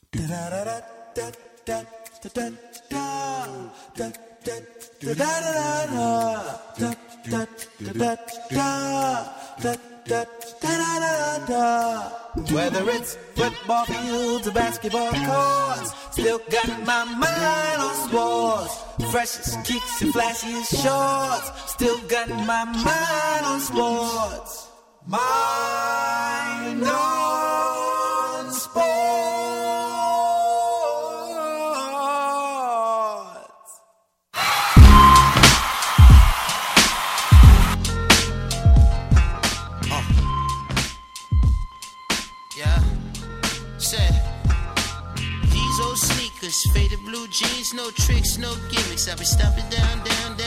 Whether it's football fields or basketball courts, still got my mind on sports. Freshest kicks and flashiest shorts, still got my mind on sports. Mind on sports. Faded blue jeans, no tricks, no gimmicks. I be stomping down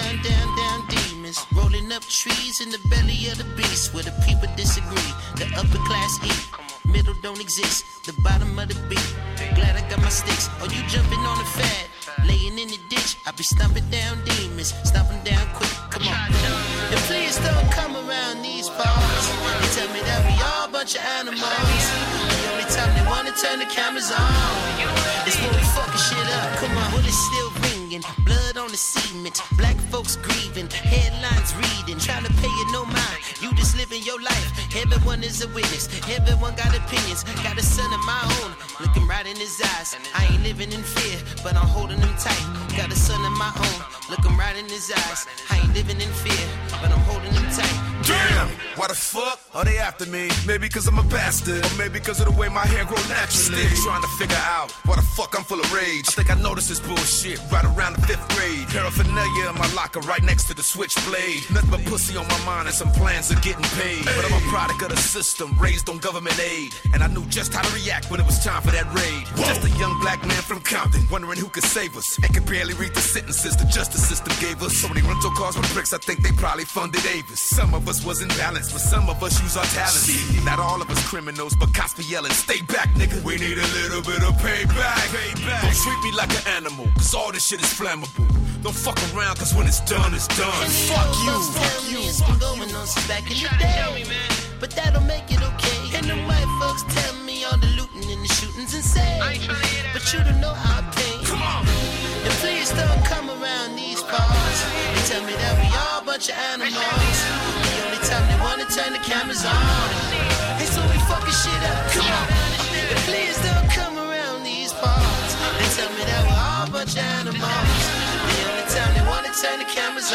demons. Rolling up trees in the belly of the beast where the people disagree. The upper class eat, middle don't exist. The bottom of the beat. Glad I got my sticks. Oh, you jumping on the fad, laying in the ditch. I be stomping down demons, stomping down quick. Come on, and please don't come around these parts. They tell me that we all a bunch of animals. The only time they wanna turn the cameras on is when we fucking shit up. Come on, bullets still ringing, blood on the cement, black folks grieving, headlines reading, trying to pay you no mind. You just living your life. Everyone is a witness. Everyone got opinions. Got a son of my own, looking right in his eyes. I ain't living in fear, but I'm holding him tight. Got a son of my own, looking right in his eyes. I ain't living in fear, but I'm holding him tight. Damn, why the fuck are they after me? Maybe cause I'm a bastard, or maybe cause of the way my hair grow naturally. Still trying to figure out why the fuck I'm full of rage. I think I noticed this bullshit right around the 5th grade. Paraphernalia in my locker right next to the switchblade. Nothing but pussy on my mind and some plans of getting paid. But I'm a product of the system, raised on government aid. And I knew just how to react when it was time for that raid. Whoa. Just a young black man from Compton, wondering who could save us. And could barely read the sentences the justice system gave us. So many rental cars with bricks, I think they probably funded Avis. Some of us wasn't balanced, but some of us use our talents. Not all of us criminals, but cops be yelling, stay back, nigga. We need a little bit of payback. Don't treat me like an animal, cause all this shit is flammable. Don't fuck around, cause when it's done, it's done. Fuck you, fuck you. It's been going on since back in the day, but that'll make it okay. And the white folks tell me all the looting and the shootings insane, but you don't know our pain. Come on. And please don't come around these parts. They tell me that we all a bunch of animals. The only time they wanna turn the cameras on is when we fucking shit up. Come on. And please don't come around these parts. They tell me that we're all a bunch of animals. The only time they wanna turn the cameras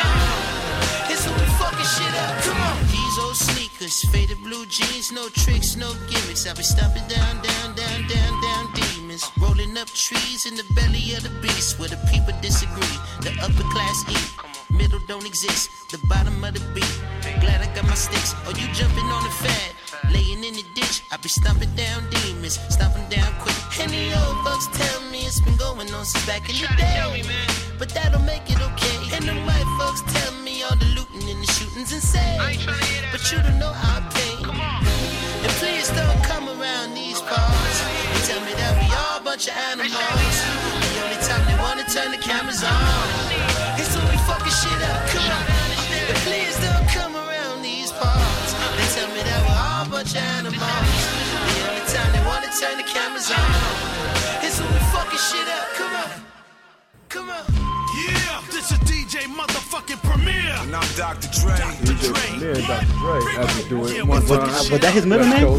on is when we fucking shit up. Come on. These old sneakers, faded blue jeans, no tricks, no gimmicks. I be stomping down demons. Rolling up trees in the belly of the beast where the people disagree. The upper class eat, middle don't exist. The bottom of the beat. Glad I got my sticks. Oh, you jumping on the fad, laying in the ditch. I be stomping down demons, stomping down quick. And the old folks tell me it's been going on since back in the day, but that'll make it okay. And the white folks tell me all the looting and the shootings insane, but you don't know our pain. And please don't come around these parts. They tell me that we all a bunch of animals. The only time they wanna turn the cameras on is when we fucking shit up. Come on. And please don't come around these parts. They tell me that we're all a bunch of animals. The only time they wanna turn the cameras on is when we fucking shit up. Come on. Come on. Yeah, this is DJ motherfucking Premier. And I'm Dr. Dre. DJ Premier, Dr. Dre. Have to do it one But time. that his middle name?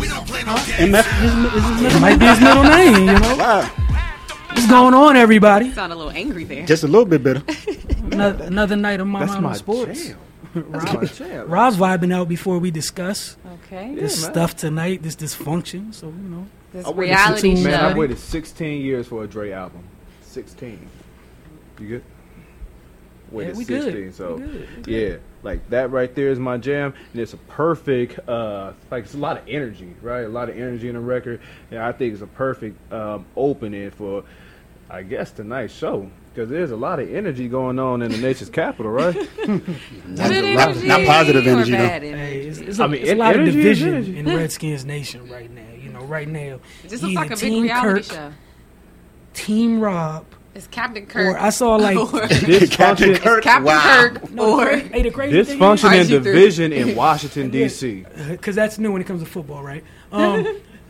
It might be his middle name, you know. Wow. What's going on, everybody? Sound a little angry there. Just a little bit better. Another night of my That's mind my on sports. jam. Rob's vibing out before we discuss Okay. this stuff tonight, this dysfunction. So, you know. This I waited reality 16 Man, I show. waited 16 years for a Dre album. 16. You good? Waited we 16. good. So We good. yeah, like that right there is my jam, and it's a perfect like it's a lot of energy, right? A lot of energy in the record. And I think it's a perfect opening for, I guess, tonight's show. Because there's a lot of energy going on in the nation's capital, right? Not positive energy, though. bad Hey, energy. it's a lot of energy is division energy. in Redskins Nation right now. You know, right now. It just looks like a big Team reality Kirk, show. Team Rob. It's Captain Kirk. Or I saw like Captain Kirk. Captain Wow. Kirk. No, Or hey, the crazy Dysfunction RG3. and division in Washington, D.C. because that's new when it comes to football, right?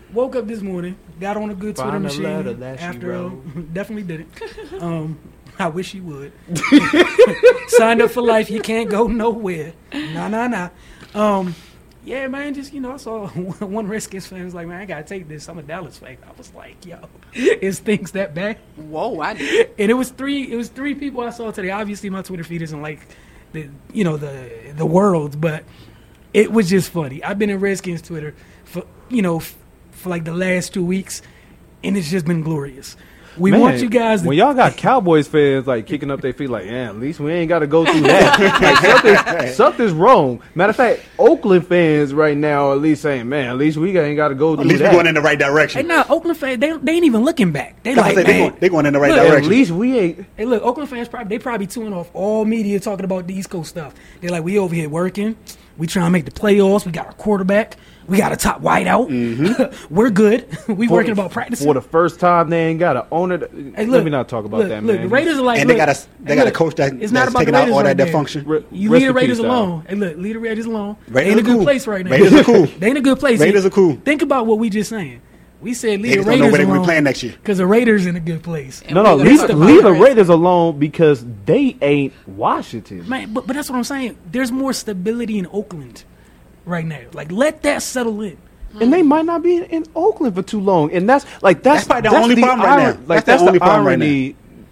woke up this morning, got on a good Twitter Find a machine letter that she after wrote. definitely didn't. I wish you would. Signed up for life. You can't go nowhere. Nah. Yeah, man, just, I saw one Redskins fan was like, man, I got to take this. I'm a Dallas fan. I was like, yo, is things that bad? Whoa, I did. And it was three people I saw today. Obviously, my Twitter feed isn't like the world, but it was just funny. I've been in Redskins Twitter for like the last 2 weeks, and it's just been glorious. We want you guys to... When y'all got Cowboys fans like kicking up their feet like, yeah, at least we ain't got to go through that. Like, something's wrong. Matter of fact, Oakland fans right now are at least saying, man, at least we ain't got to go through that. At least we're going in the right direction. Hey, now, Oakland fans, they ain't even looking back. They like, man, they going in the right look, direction. At least we ain't. Hey, look, Oakland fans, probably tuning off all media talking about the East Coast stuff. They're like, we over here working. We trying to make the playoffs. We got our quarterback. We got a top wideout. Mm-hmm. We're good. We working about practicing. For the first time, they ain't got to own it. Hey, Let me not talk about that, man. Look, the Raiders are like, and they got a coach that's taking out all that dysfunction. You leave the Raiders alone. Hey, look, leave the Raiders alone. They in a good place right now. Raiders are cool. They in a good place. Raiders are cool. Think about what we just saying. We said leave the Raiders Raiders don't know where alone. we playing next year. Because the Raiders in a good place. No, leave the Raiders alone because they ain't Washington. Man, but that's what I'm saying. There's more stability in Oakland right now. Like, let that settle in. And they might not be in Oakland for too long. And that's probably the only problem right now. Like, that's the only problem right irony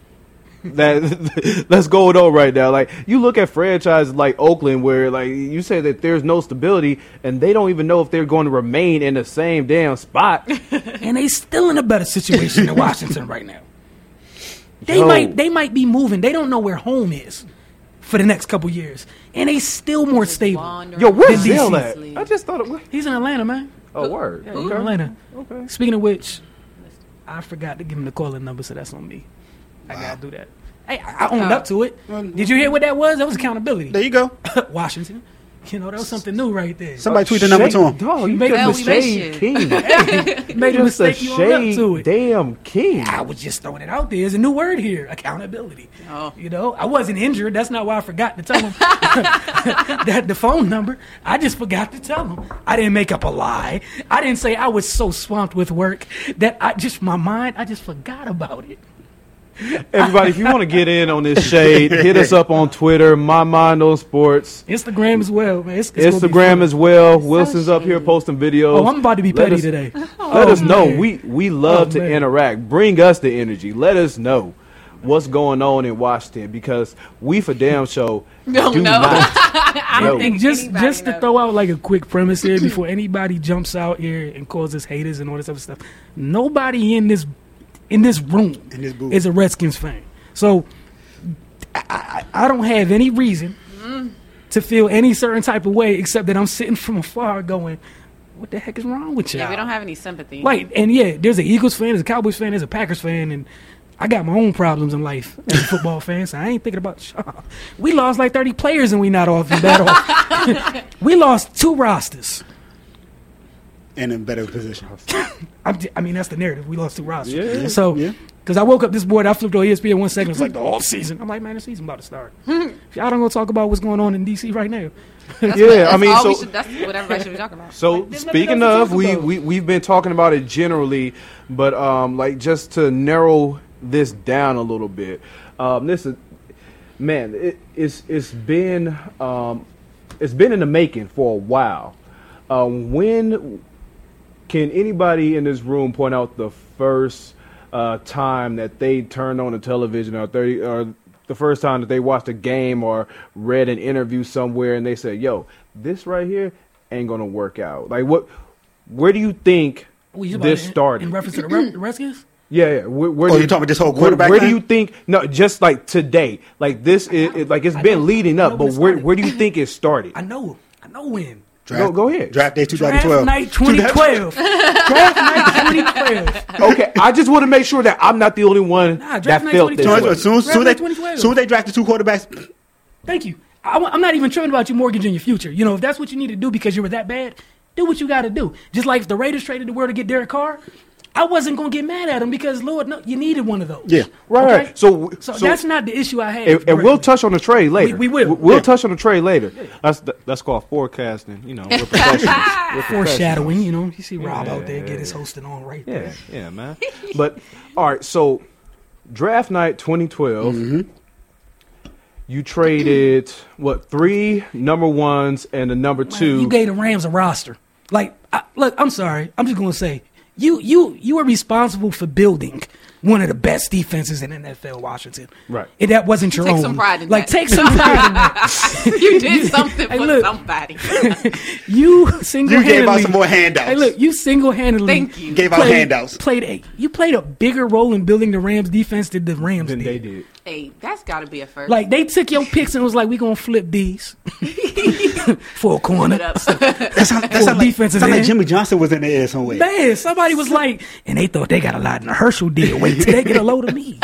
that's going on right now. Like, you look at franchises like Oakland where, like, you say that there's no stability and they don't even know if they're going to remain in the same damn spot. And they still in a better situation than Washington right now. They might be moving. They don't know where home is for the next couple years. And they still more stable. Yo, where's than Zell DC. at? I just thought it was. He's in Atlanta, man. Oh, word. Yeah, he's in Atlanta. Okay. Speaking of which, I forgot to give him the calling number, so that's on me. I gotta do that. Hey, I owned up to it. Did you hear what that was? That was accountability. There you go. Washington. That was something new right there. Somebody tweet the number to him. Dog, you made made a a mistake. shade king. Made a Just a mistake. You owned up to shade it. damn king. I was just throwing it out there. There's a new word here: accountability. Oh. I wasn't injured. That's not why I forgot to tell him that the phone number. I just forgot to tell him. I didn't make up a lie. I didn't say I was so swamped with work that I just forgot about it. Everybody, if you want to get in on this shade, hit us up on Twitter, My Mind on Sports. Instagram as well, man. It's gonna be Instagram fun. as well. Wilson's up here posting videos. Oh, I'm about to be petty today. Let us know. man. We love to man. interact. Bring us the energy. Let us know what's going on in Washington because we for damn sure No, do no. not know. And just Anybody to knows. throw out like a quick premise here before anybody jumps out here and calls us haters and all this other stuff. Nobody in this room In this booth. is a Redskins fan. So I don't have any reason to feel any certain type of way except that I'm sitting from afar going, what the heck is wrong with y'all? Yeah, we don't have any sympathy. Like, and yeah, there's an Eagles fan, there's a Cowboys fan, there's a Packers fan, and I got my own problems in life as a football fan, so I ain't thinking about y'all. We lost like 30 players and we not off and bad off. We lost 2 rosters. In a better position. I mean, that's the narrative. We lost 2 rosters. Yeah. So, Yeah. because I woke up this morning, I flipped on ESPN 1 second. It's like the whole season. I'm like, man, the season about to start. If y'all don't go talk about what's going on in D.C. right now. Yeah, I mean, That's what everybody should be talking about. So There's speaking nothing else of, to talk about. we've been talking about it generally, but like just to narrow this down a little bit, this is, man, it's been in the making for a while. When can anybody in this room point out the first time that they turned on the television or the first time that they watched a game or read an interview somewhere and they said, yo, this right here ain't going to work out? Like, where do you think this started? In reference to the Redskins? Yeah. Where You talking about this whole quarterback Where do thing? you think, no, just like today, like this is like it's been leading up, but where do you think it started? I know when. Go ahead. Draft day Draft 2012. night 2012. Draft night 2012. Okay, I just want to make sure that I'm not the only one Nah, that draft night felt this 2012. way. As soon Draft night 2012. as they drafted 2 quarterbacks, Thank you. I'm not even tripping about you mortgaging your future. You know, if that's what you need to do because you were that bad, do what you got to do. Just like if the Raiders traded the world to get Derek Carr, I wasn't gonna get mad at him because Lord, no, you needed one of those. Yeah, right. Okay? So that's not the issue I had. And we'll touch on the trade later. We will. We'll touch on the trade later. That's called forecasting. You know, we're professionals. Foreshadowing. You know, you see Rob out there get his hosting on right there. Yeah, man. But all right, so draft night 2012. You traded 3 number ones and a number 2. You gave the Rams a roster. Like, look, I'm sorry. I'm just gonna say you are responsible for building one of the best defenses in NFL, Washington. Right. And that wasn't your Take own. some pride in like, that. take some pride in that. You did something Hey, for look. somebody. You single-handedly. You gave out some more handouts. Hey, look, you single-handedly. Thank you. Gave out handouts. You played a bigger role in building the Rams defense than the Rams Than did. they did. Hey, that's got to be a first. Like, they took your picks and was like, we gonna flip these for a corner. That sound defenses like in. Jimmy Johnson was in the air somewhere. Man, somebody was like, and they thought they got a lot in the Herschel deal. Wait till they get a load of me.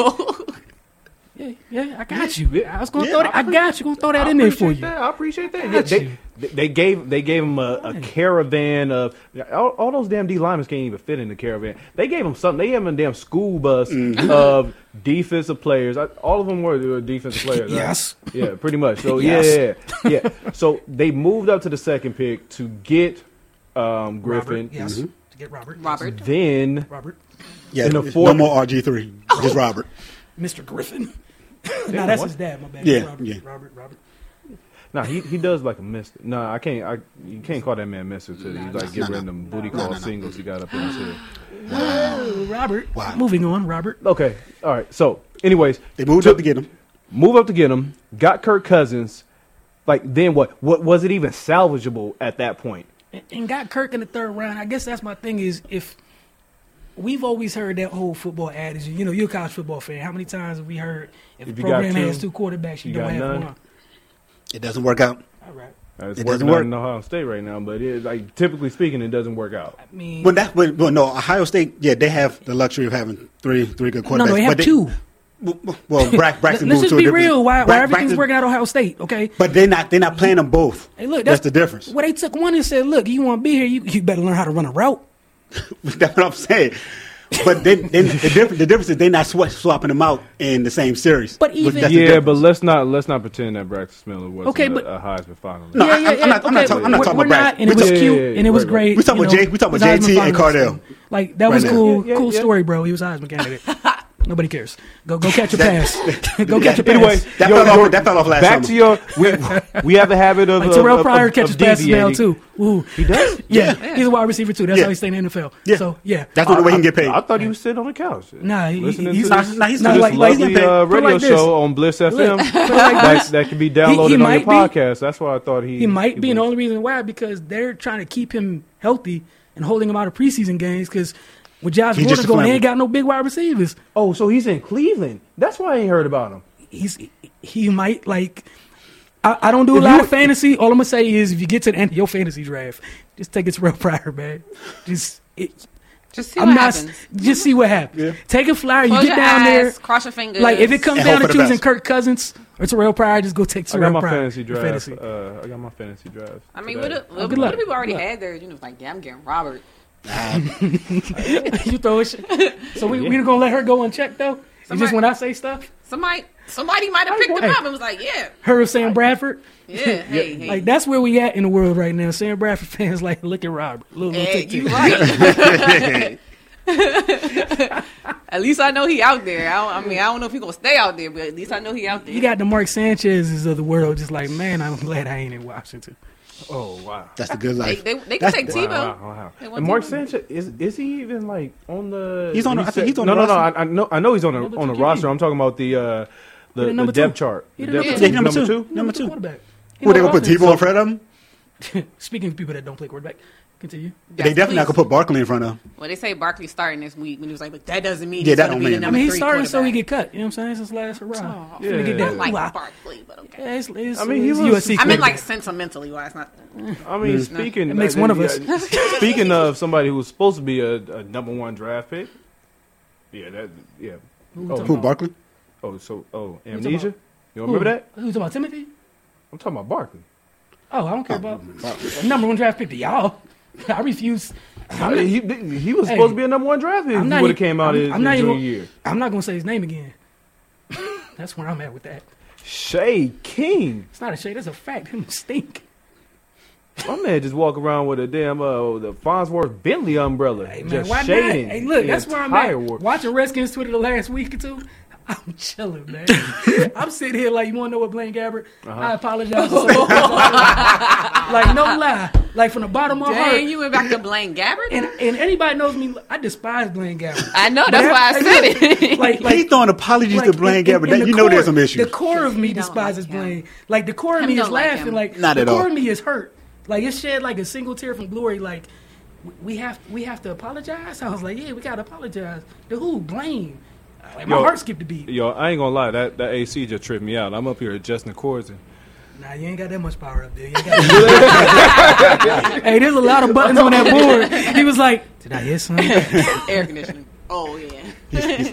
Yeah, I got you. I was gonna throw that. I got you. Gonna throw that in there for you. I appreciate that. Got Yeah, you. they gave him a caravan of all those damn D linemen can't even fit in the caravan. They gave him something. They gave him a damn school bus of defensive players. All of them were defensive players. Yes. Right? Yeah, pretty much. So Yes. yeah. So they moved up to the second pick to get Griffin. Robert, yes, to get Robert. Then Robert. Yeah, in the no fourth- more RG3. Just Robert. Mr. Griffin. No, that's his dad. My bad. Yeah, Robert. yeah. Robert. nah, he does like a mister. Nah, I can't. You can't call that man mister till he like get rid of them booty call singles he got up in his head. Oh, Robert. Wow. Moving on, Robert. Okay, all right. So, anyways, They moved up to get him. move up to get him. Got Kirk Cousins. Like then what? What was it even salvageable at that point? And got Kirk in the third round. I guess that's my thing is if we've always heard that whole football adage. You know, you're a college football fan. How many times have we heard if If the you got program two, has 2 quarterbacks, you you don't got have none. one? It doesn't work out. All right. It's It working doesn't out work. in Ohio State right now, but like typically speaking, it doesn't work out. I mean, Well, no, Ohio State, yeah, they have the luxury of having three good quarterbacks. no, they have but 2. Well, Braxton Let's moved just to a be different- real. Why everything's Braxton- working out at Ohio State, okay? But they're not playing them both. Hey, look, that's the difference. Well, they took one and said, look, you want to be here, you better learn how to run a route. That's what I'm saying. But then the difference is they're not swapping them out in the same series. But even- That's the Yeah, difference. but let's not pretend that Braxton Miller was Okay, but- a Heisman finalist. No, I'm not talking We're about not, Braxton. and it was Yeah, cute, yeah, and it was right, great. We talking about you know, we talking was about JT Heisman and finalist. Cardell. Like that was Right cool. now. Cool Yeah. story, bro. He was a Heisman candidate. Nobody cares. Go catch a pass. Go catch a pass. Anyway, That fell off last back summer. to your. We have a habit of Like Terrell Pryor of catches passes now deviating. too. Ooh. He does. Yeah, he's a wide receiver too. That's Yeah. how he stayed in the NFL. Yeah. So yeah, That's the only way he can get paid. I thought he was sitting on the couch. Nah, listening he's to not- this, nah, he's to not this like- lovely he's getting paid. Put it like this. show on Bliss FM Put it like this. that can be downloaded He on your might be- podcast. That's why I thought he might be, and the was. only reason why because they're trying to keep him healthy and holding him out of preseason games because with Josh He's Gordon just a going, they flammer. ain't got no big wide receivers. Oh, so he's in Cleveland. That's why I ain't heard about him. He might like. I don't do a lot of fantasy. All I'm gonna say is, if you get to the end of your fantasy draft, just take it to Terrell Pryor, man. Just see what happens. Just see what happens. Yeah. Take a flyer. Close You get your down eyes, there. cross your fingers. Like if it comes And down hope to for the choosing best. Kirk Cousins or Terrell Pryor, just go take I Terrell got my Pryor. fantasy for draft. fantasy. I got my fantasy draft. I mean, today. what good luck. the people already Good luck. had there, you know, like, yeah, I'm getting Robert. You throw it. So we gonna let her go unchecked though. It's just Somebody- when I say stuff, Somebody might have picked him up and was like, yeah, her or Sam Bradford. hey. Like that's where we at in the world right now. Sam Bradford fans like look at Robert. Little Hey, tick-tick. you right. At least I know he out there. I don't know if he gonna stay out there, but at least I know he out there. You got the Mark Sanchez's of the world, just like, man, I'm glad I ain't in Washington. Oh wow. That's the good life. They can That's- take Tebow. Wow. They want And Mark Tebow. Sanchez is he even like on the? He's on the- I think he's on no, the no, roster. I know he's on Number the two on the QB. roster. I'm talking about the number depth two. chart. He The the depth number chart. two. Number two. Number Number two two. quarterback. Who they gonna put Offense. Tebow in front of him? Speaking of people that don't play quarterback, continue. They definitely not gonna put Barkley in front of him. Well, they say Barkley's starting this week, and he was like, but that doesn't mean Yeah, he's that going don't to be mean the I number mean, he's 3 starting so he quarterback. get cut. You know what I'm saying? It's his last hurrah. Oh. Finna get Yeah. that. I like Wow. Barkley, but okay. Yeah, it's I mean, he it's was- USC I mean, like quarterback. sentimentally wise, not. I mean, speaking It makes one of us. Speaking of somebody who was supposed to be a number 1 draft pick. Yeah, Who Barkley? Amnesia. You remember that? Who's talking about Timothy? I'm talking about Barkley. Oh, I don't care about number 1 draft pick to y'all. I refuse. He was supposed to be a number 1 draft pick. He would have came out his junior year. I'm not gonna say his name again. That's where I'm at with that. Shea King. It's not a shade. That's a fact. Him stink. My man just walk around with a damn the Farnsworth Bentley umbrella. Hey man, just why not? shading. Hey, look, that's where I'm at. War. Watching Redskins Twitter the last week or two. I'm chilling, man. I'm sitting here like, you want to know what, Blaine Gabbert? I apologize. Like, no lie. Like, from the bottom of my heart. Dang, you went back to Blaine Gabbert? And anybody knows me, I despise Blaine Gabbert. I know, that's why I said it. Like, He's throwing apologies to Blaine Gabbert. You know there's some issues. The core of me He don't despises like him. Blaine. Like, the core of Him me is don't like laughing. him. Like, Not the at core all. of me is hurt. Like, it shed like a single tear from glory. Like, we have to apologize? I was like, yeah, we got to apologize. To who? Blaine. Like, my heart skipped a beat. Yo, I ain't gonna lie, that AC just tripped me out. I'm up here adjusting the chords. And Nah, you ain't got that much power up there. You ain't got hey, there's a lot of buttons on that board. He was like, did I hear something? Air conditioning. Oh, yeah.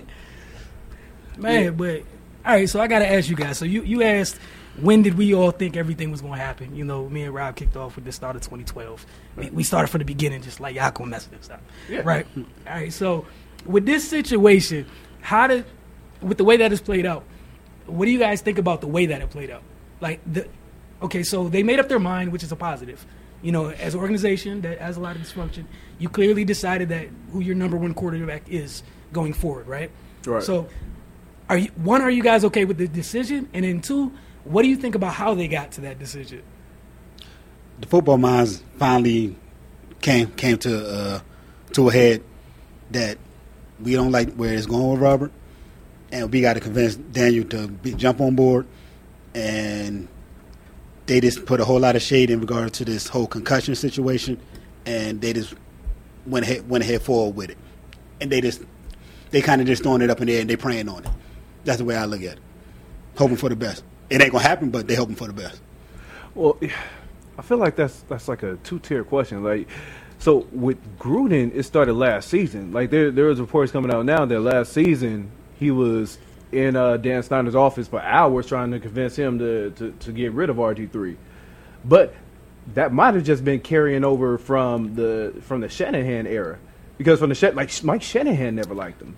Man, but, all right, so I got to ask you guys. So you asked, when did we all think everything was going to happen? You know, me and Rob kicked off with the start of 2012. We started from the beginning, just like, y'all gonna mess this up. Yeah. Right? All right, so with this situation, with the way that it's played out, what do you guys think about the way that it played out? Like, okay, so they made up their mind, which is a positive. You know, as an organization that has a lot of dysfunction, you clearly decided that who your number 1 quarterback is going forward, right? Right. So, are you guys okay with the decision? And then 2, what do you think about how they got to that decision? The football minds finally came to a head that we don't like where it's going with Robert, and we got to convince Daniel to jump on board. And they just put a whole lot of shade in regard to this whole concussion situation, and they just went ahead forward with it. And they kind of just throwing it up in the air and they praying on it. That's the way I look at it. Hoping for the best. It ain't gonna happen, but they hoping for the best. well, I feel like that's like a 2-tier question. Like, so with Gruden, it started last season. Like there was reports coming out now that last season he was in Dan Snyder's office for hours trying to convince him to get rid of RG3. But that might have just been carrying over from the Shanahan era, because Mike Shanahan never liked him.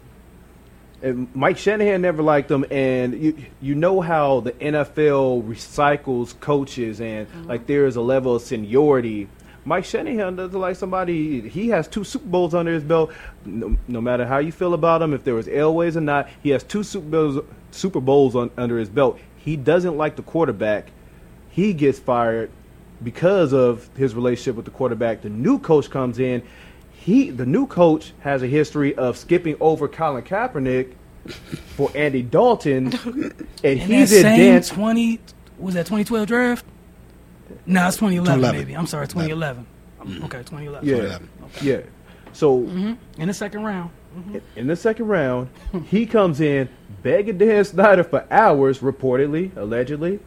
And Mike Shanahan never liked him, and you know how the NFL recycles coaches, and like there is a level of seniority. Mike Shanahan doesn't like somebody. He has 2 Super Bowls under his belt. No matter how you feel about him, if there was Elways or not, he has 2 Super Bowls under his belt. He doesn't like the quarterback. He gets fired because of his relationship with the quarterback. The new coach comes in. The new coach has a history of skipping over Colin Kaepernick for Andy Dalton, and he's in Dan. 2012 draft? No, it's 2011, baby. I'm sorry, 2011. Okay, 2011. Yeah, 2011. Okay. Yeah. So in the second round. in the second round, he comes in begging Dan Snyder for hours, reportedly, allegedly.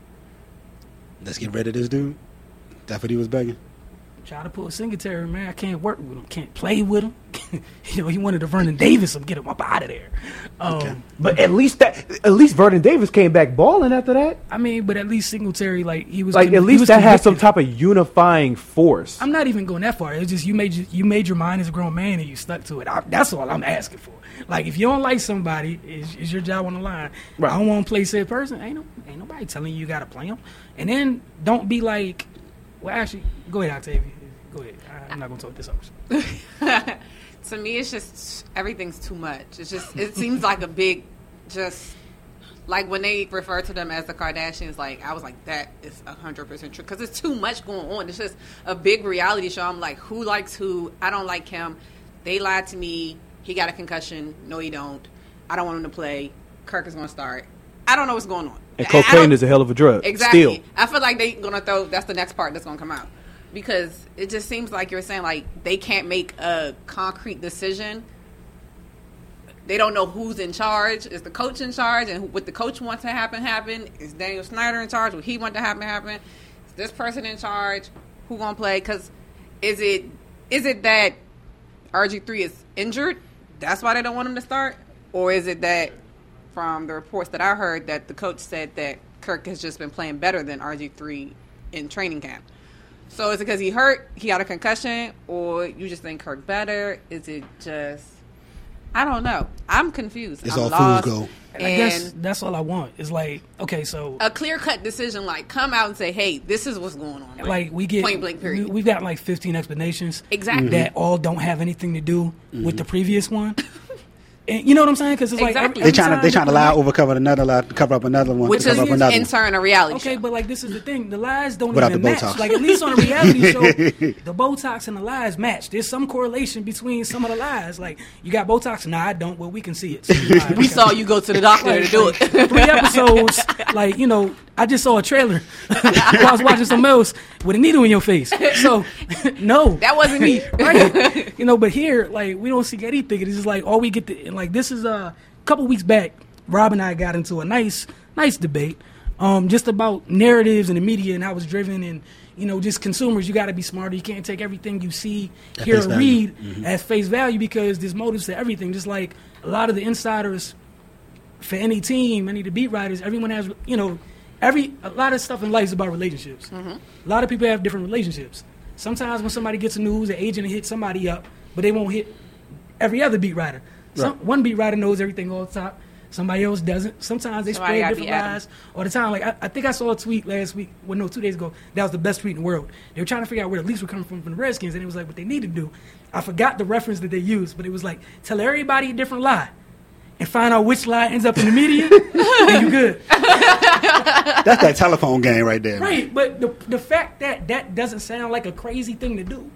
Let's get rid of this dude. That's what he was begging. Try to pull a Singletary, man. I can't work with him. Can't play with him. You know, he wanted to Vernon Davis him, get him up out of there. But at least Vernon Davis came back balling after that. I mean, but at least Singletary, like he was Like at he least was that has some convicted. type of unifying force. I'm not even going that far. It's just you made your mind as a grown man and you stuck to it. That's all I'm asking for. Like if you don't like somebody, is your job on the line? Right. I don't want to play said person. Ain't nobody telling you got to play him. And then don't be like, well, actually, go ahead, Octavia. Go ahead. I'm not going to talk this up. To me, it's just everything's too much. It's just it seems like a big, just like when they refer to them as the Kardashians. Like I was like, that is 100% true because it's too much going on. It's just a big reality show. I'm like, who likes who? I don't like him. They lied to me. He got a concussion. No, he don't. I don't want him to play. Kirk is going to start. I don't know what's going on. And cocaine is a hell of a drug. Exactly. Still. I feel like they're going to throw. That's the next part that's going to come out. Because it just seems like you're saying, like, they can't make a concrete decision. They don't know who's in charge. Is the coach in charge? And what the coach wants to happen? Is Daniel Snyder in charge? What he wants to happen? Is this person in charge? Who going to play? Because is it that RG3 is injured? That's why they don't want him to start? Or is it that, from the reports that I heard, that the coach said that Kirk has just been playing better than RG3 in training camp? So is it because he hurt, he got a concussion, or you just think Kirk better? Is it just... I don't know. I'm confused. It's I'm all lost. fools go. And I guess that's all I want. It's like, okay, so A clear-cut decision, like, come out and say, hey, this is what's going on. like we get point blank period. we've got like 15 explanations Exactly. that all don't have anything to do with the previous one. And you know what I'm saying? Because it's Exactly. like They trying to lie over cover another lie, cover up another one, Which to is cover up another in one. turn a reality Okay, show. but like this is the thing: the lies don't Without even the match. Botox. Like at least on a reality show, the Botox and the lies match. There's some correlation between some of the lies. Like you got Botox, nah, I don't. Well, we can see it. So you lied. We saw you go to the doctor to do it. 3 episodes, like, you know, I just saw a trailer while I was watching something else with a needle in your face. So, no. That wasn't me. Right. You know, but here, like, we don't see anything. It's just like, all we get to, and like, this is a couple weeks back, Rob and I got into a nice debate just about narratives and the media and how it's driven and, you know, just consumers, you got to be smarter. You can't take everything you see, At hear, face or value. read as face value because there's motives to everything. Just like a lot of the insiders for any team, any of the beat writers, everyone has, you know, a lot of stuff in life is about relationships. A lot of people have different relationships. Sometimes when somebody gets the news, the agent will hit somebody up, but they won't hit every other beat writer. One beat writer knows everything all the time. Somebody else doesn't. Sometimes they Somebody spread gotta different be Adam. lies all the time. Like I think I saw a tweet last week. Well, no, 2 days ago. That was the best tweet in the world. They were trying to figure out where the leaks were coming from the Redskins, and it was like what they need to do. I forgot the reference that they used, but it was like tell everybody a different lie, and find out which lie ends up in the media. Then you good. That's that telephone game right there. Man. Right, but the fact that doesn't sound like a crazy thing to do.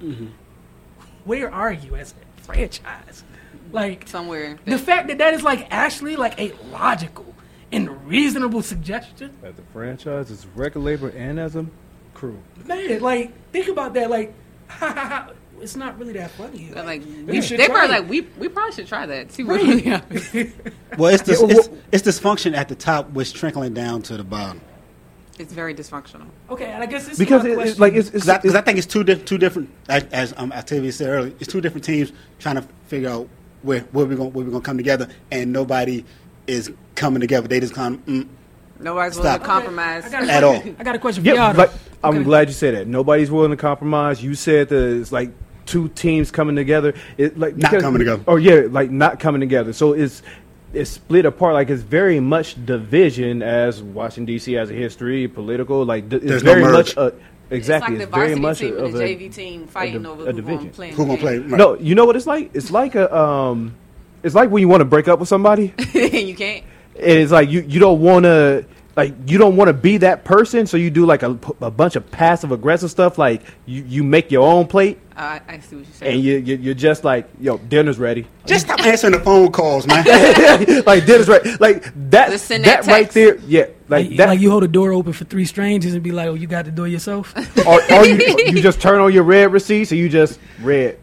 Where are you as a franchise? Like Somewhere. the fact that is like actually like a logical and reasonable suggestion. As a franchise, as a record label, and as a crew. Man, like think about that. Like, it's not really that funny. They're like, we should they try probably it. like, we probably should try that. See what really happens. Well, it's dysfunction at the top, which trickling down to the bottom. It's very dysfunctional. Okay, and I guess this Because is my it's question. like Because I think it's two different. As Octavia said earlier, it's two different teams trying to figure out where we're gonna come together, and nobody is coming together. They just kind of Nobody's willing Stop. to compromise. I got a at question- all. I got a question for Yeah, y'all. like, though. I'm Okay. glad you said that. Nobody's willing to compromise. You said that it's like two teams coming together. It like Not coming together. Oh yeah, like not coming together. So it's split apart. Like it's very much division. As Washington D.C. has a history, political. Like it's There's no very merge. much exactly. It's It's like the very varsity much team of and the a JV team fighting over a who division. gonna play. Who gonna play? Right. No, you know what it's like? It's like a it's like when you want to break up with somebody. You can't. And it's like you don't want to be that person, so you do like a bunch of passive aggressive stuff. Like you make your own plate, I see what you're saying. and you're just like, yo, dinner's ready. Just stop answering the phone calls, man. Like dinner's ready. Like that. Just send That that right text. there. Yeah. Like Like, that. like you hold a door open for 3 strangers and be like, "Oh, you got the door yourself." or you just turn on your red receipt, so you just read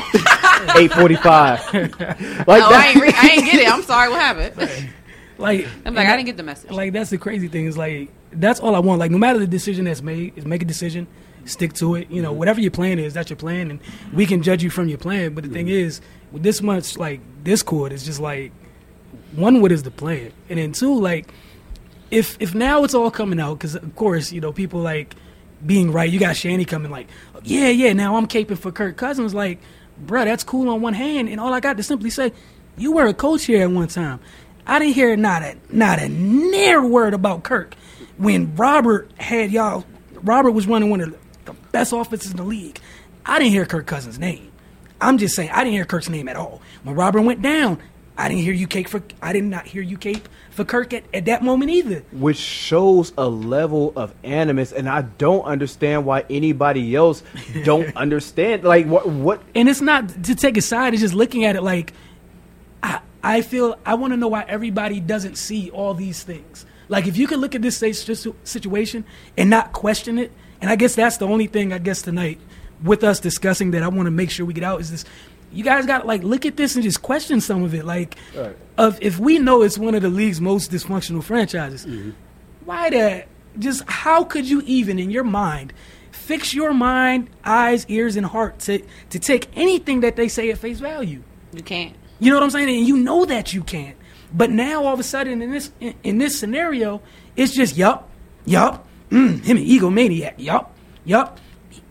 8:45. Like Oh, that. I ain't get it. I'm sorry. What happened? Like I'm like, I didn't get the message. Like that's the crazy thing is like that's all I want. Like no matter the decision that's made, is make a decision, stick to it. You know, whatever your plan is, that's your plan, and we can judge you from your plan. But the thing is, with this much like discord, it's just like one, what is the plan, and then 2, like if now it's all coming out because of course you know people like being right. You got Shanny coming like, yeah. Now I'm caping for Kirk Cousins. Like, bruh, that's cool on one hand, and all I got to simply say, you were a coach here at one time. I didn't hear not a near word about Kirk when Robert was running one of the best offenses in the league. I didn't hear Kirk Cousins' name. I'm just saying I didn't hear Kirk's name at all. When Robert went down, I did not hear you cape for Kirk at that moment either. Which shows a level of animus, and I don't understand why anybody else don't understand. Like what? And it's not to take a side, it's just looking at it like I feel I want to know why everybody doesn't see all these things. Like if you can look at this situation and not question it, and I guess that's the only thing I guess tonight with us discussing that I want to make sure we get out is this. You guys got to like look at this and just question some of it. Like, if we know it's one of the league's most dysfunctional franchises, why that? Just how could you even in your mind fix your mind, eyes, ears, and heart to take anything that they say at face value? You can't. You know what I'm saying? And you know that you can't. But now all of a sudden in this scenario, it's just yup, him an egomaniac, yup.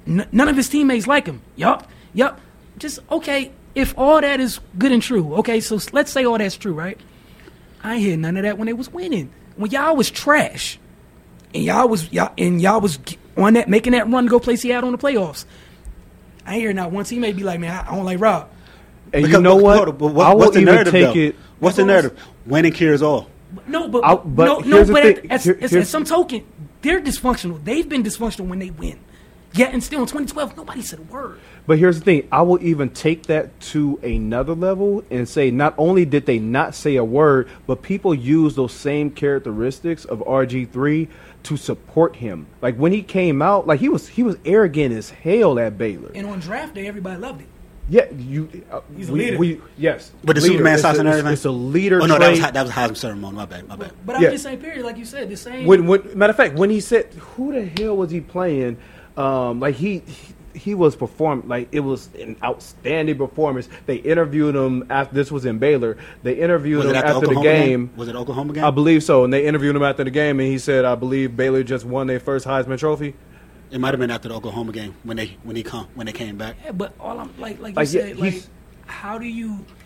none of his teammates like him. Yup. Just, okay, if all that is good and true, okay, so let's say all that's true, right? I ain't hear none of that when they was winning. When y'all was trash, and y'all was on that, making that run to go play Seattle in the playoffs, I ain't hear not one teammate be like, man, I don't like Rob. And Because- you know what? I will What's the even narrative, take though? it. What's the narrative? Winning cures all. No, but but here's the thing. at some token, they're dysfunctional. They've been dysfunctional when they win. Yet and still in 2012, nobody said a word. But here's the thing. I will even take that to another level and say not only did they not say a word, but people use those same characteristics of RG3 to support him. Like when he came out, like he was arrogant as hell at Baylor. And on draft day, everybody loved it. Yeah, He's a leader. Yes. With the leader. Superman socks and It's everything? It's a leader Oh, no, trait. that was Heisman ceremony. My bad. But I'm Yeah. just saying, period, like you said, the same. When, matter of fact, when he said, who the hell was he playing? Like he was performing, like it was an outstanding performance. They interviewed him after this was in Baylor. They interviewed Was him it at the after the Oklahoma game. Was it Oklahoma game? I believe so. And they interviewed him after the game, and he said, "I believe Baylor just won their first Heisman Trophy." It might have been after the Oklahoma game when they came back. Yeah, but all I'm like you Like, yeah, said, like he's- how do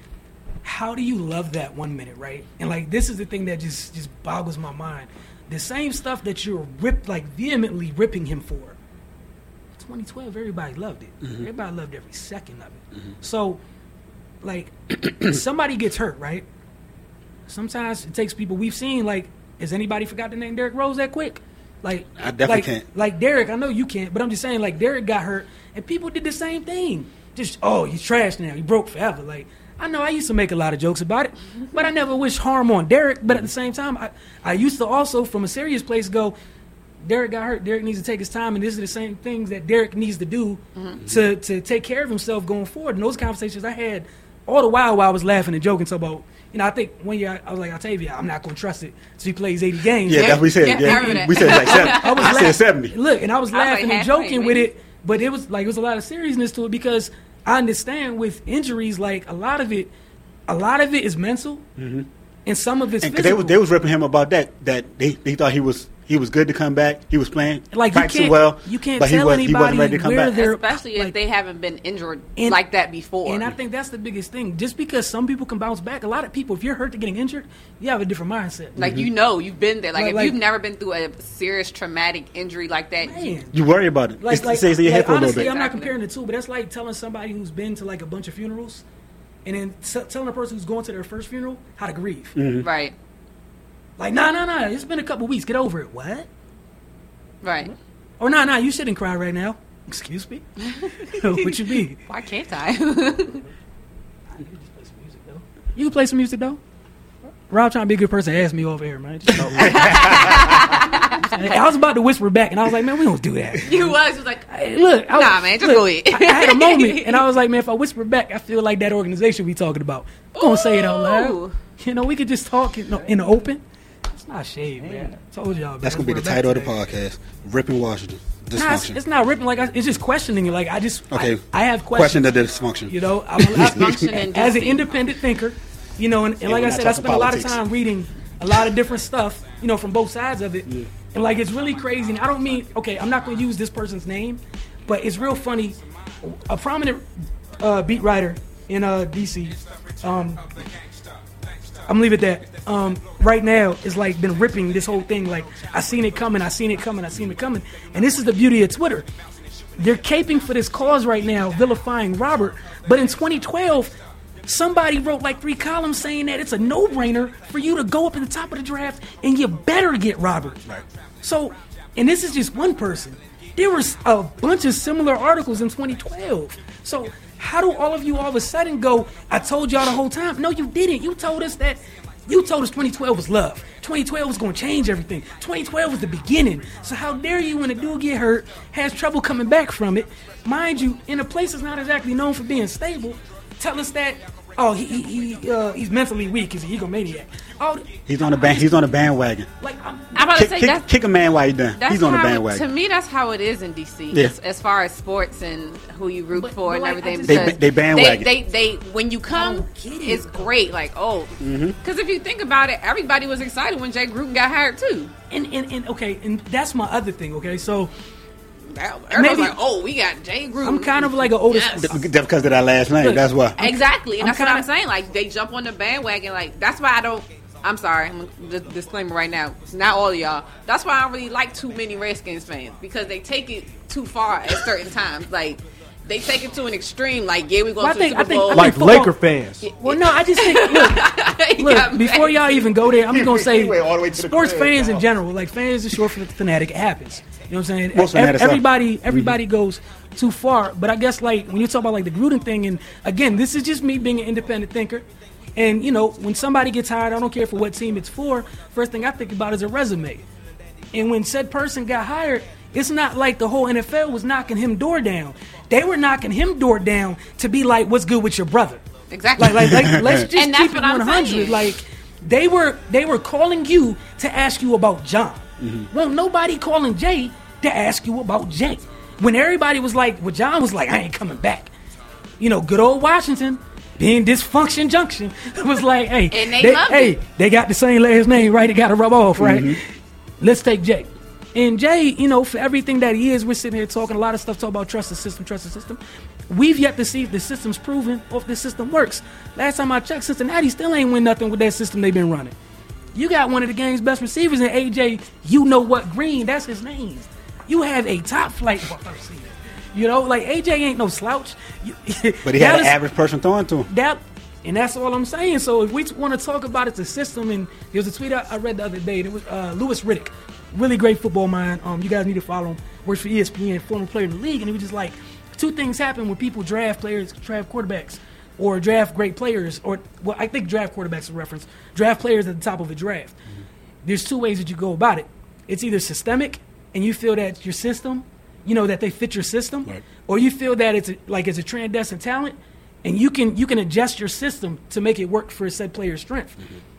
you love that 1 minute, right? And like this is the thing that just boggles my mind. The same stuff that you're vehemently ripping him for. 2012, everybody loved it. Mm-hmm. Everybody loved every second of it. So, like, somebody gets hurt, right? Sometimes it takes people. We've seen, like, has anybody forgot the name Derrick Rose that quick? Like, I definitely can't. Like Derrick, I know you can't, but I'm just saying, like, Derrick got hurt, and people did the same thing. Just, oh, he's trash now. He broke forever. Like, I know I used to make a lot of jokes about it, but I never wished harm on Derrick. But at the same time, I used to also, from a serious place, go, Derrick got hurt. Derrick needs to take his time, and these are the same things that Derrick needs to do to take care of himself going forward. And those conversations I had all the while I was laughing and joking. So about, I think one year I was like, Octavia, I'm not going to trust it. So he plays 80 games. Yeah, that's what we said. Yeah, I remember that. We said like 70. I said 70. Look, and I was laughing like and joking halfway, with maybe. it, but it was a lot of seriousness to it because I understand with injuries, like a lot of it is mental, and some of it's And physical. they was ripping him about that they thought he was good to come back. He was playing, Like you practicing can't, well, you can't but tell he wasn't anybody ready to come where back. they're Especially if like, they haven't been injured And- like that before. And I think that's the biggest thing. Just because some people can bounce back, a lot of people, if you're hurt to getting injured, you have a different mindset. Like, you've been there. Like, if Like- you've never been through a serious traumatic injury like that, Man. You worry about it. Like, It stays in your head for a little honestly, bit. I'm not Exactly. comparing the two, but that's like telling somebody who's been to like a bunch of funerals, and then telling a person who's going to their first funeral how to grieve. right, Like, nah, it's been a couple weeks, get over it. What? right. Or nah, you shouldn't cry right now. Excuse me. What you mean? Why can't I? You can play some music though. Rob trying to be a good person. Ask me over here, man. I was about to whisper back, and I was like, man, we don't do that. You was like, Hey, look, Nah, man, just go ahead. I had a moment, and I was like, man, if I whisper back, I feel like that organization we talking about. I'm gonna say it out Ooh. loud. We could just talk in the open. It's not shade, man. I told y'all. Man. That's gonna be the We're back title of the today. podcast: Ripping Washington. Nah, Dysfunction. it's not ripping. Like it's just questioning it. Like I just, Okay. I have Question questions. of the dysfunction. Dysfunction in as an DC. independent thinker, and like we're I not said, I talking spent a lot of politics. time reading a lot of different stuff, from both sides of it. And like it's really crazy. And I don't mean, I'm not going to use this person's name, but it's real funny. A prominent beat writer in DC, I'm gonna leave it at that. Right now is like been ripping this whole thing. Like I seen it coming, and this is the beauty of Twitter. They're caping for this cause right now, vilifying Robert. But in 2012, somebody wrote like 3 columns saying that it's a no-brainer for you to go up at the top of the draft and you better get Robert. Right. So, and this is just one person. There was a bunch of similar articles in 2012. So how do all of you all of a sudden go, I told y'all the whole time? No, you didn't. You told us 2012 was love. 2012 was going to change everything. 2012 was the beginning. So how dare you when a dude get hurt, has trouble coming back from it, mind you, in a place that's not exactly known for being stable, tell us that, he's mentally weak, he's an egomaniac. He's on the bandwagon. Like, I'm about to say Kick a man while he's done. that's He's on the how bandwagon. To me, that's how it is in DC. Yeah. As far as sports and who you root But- for but and like, everything. I just- because They bandwagon. They when you come, don't get it. it's great. Like, because if you think about it, everybody was excited when Jay Gruden got hired too. And okay, and that's my other thing, okay? So Everybody's like, oh, we got Jay Gruden. I'm kind of like an older. Yes. Because of that last name. Look, That's why. Exactly, and that's what kinda- I'm saying. Like, they jump on the bandwagon. Like, that's why I don't. I'm sorry. I'm just disclaimer right now. It's not all of y'all. That's why I don't really like too many Redskins fans, because they take it too far at certain times. Like, they take it to an extreme. Like, yeah, we going Well, to the Super Bowl. Like football- Laker fans. Well, no, I just think look, before y'all even go there, I'm just gonna say went all the way to the sports crib, fans dog. in general, like fans is short for fanatic. It happens. You know what I'm saying? Most fanatics are. Everybody goes too far. But I guess like when you talk about like the Gruden thing, and again, this is just me being an independent thinker. And you know, when somebody gets hired, I don't care for what team it's for. First thing I think about is a resume. And when said person got hired, it's not like the whole NFL was knocking him door down. They were knocking him door down to be like, "What's good with your brother?" Exactly. Like let's just And that's keep it what I'm 100. saying. Like they were calling you to ask you about John. Well, nobody calling Jay to ask you about Jay. When everybody was like, well, John was like, I ain't coming back. You know, good old Washington, being dysfunction junction, was like, hey, And they loved it. they got the same last name, right? It got to rub off, right? Let's take Jay. And Jay, you know, for everything that he is, we're sitting here talking a lot of stuff, talk about trust the system. We've yet to see if the system's proven or if the system works. Last time I checked, Cincinnati still ain't win nothing with that system they've been running. You got one of the game's best receivers in AJ, you know what, Green, that's his name. You have a top flight wide receiver. You know, like AJ ain't no slouch. But he had an average person throwing to him. And that's all I'm saying. So if we want to talk about it, the system, and there was a tweet I read the other day. It was Louis Riddick, really great football mind. You guys need to follow him. Works for ESPN, former player in the league, and he was just like, two things happen when people draft players, draft quarterbacks, or draft great players, or well, I think draft quarterbacks is a reference. Draft players at the top of a draft. There's two ways that you go about it. It's either systemic, and you feel that your system, you know, that they fit your system, Right. or you feel that it's a transcendent talent, and you can adjust your system to make it work for said player's strength.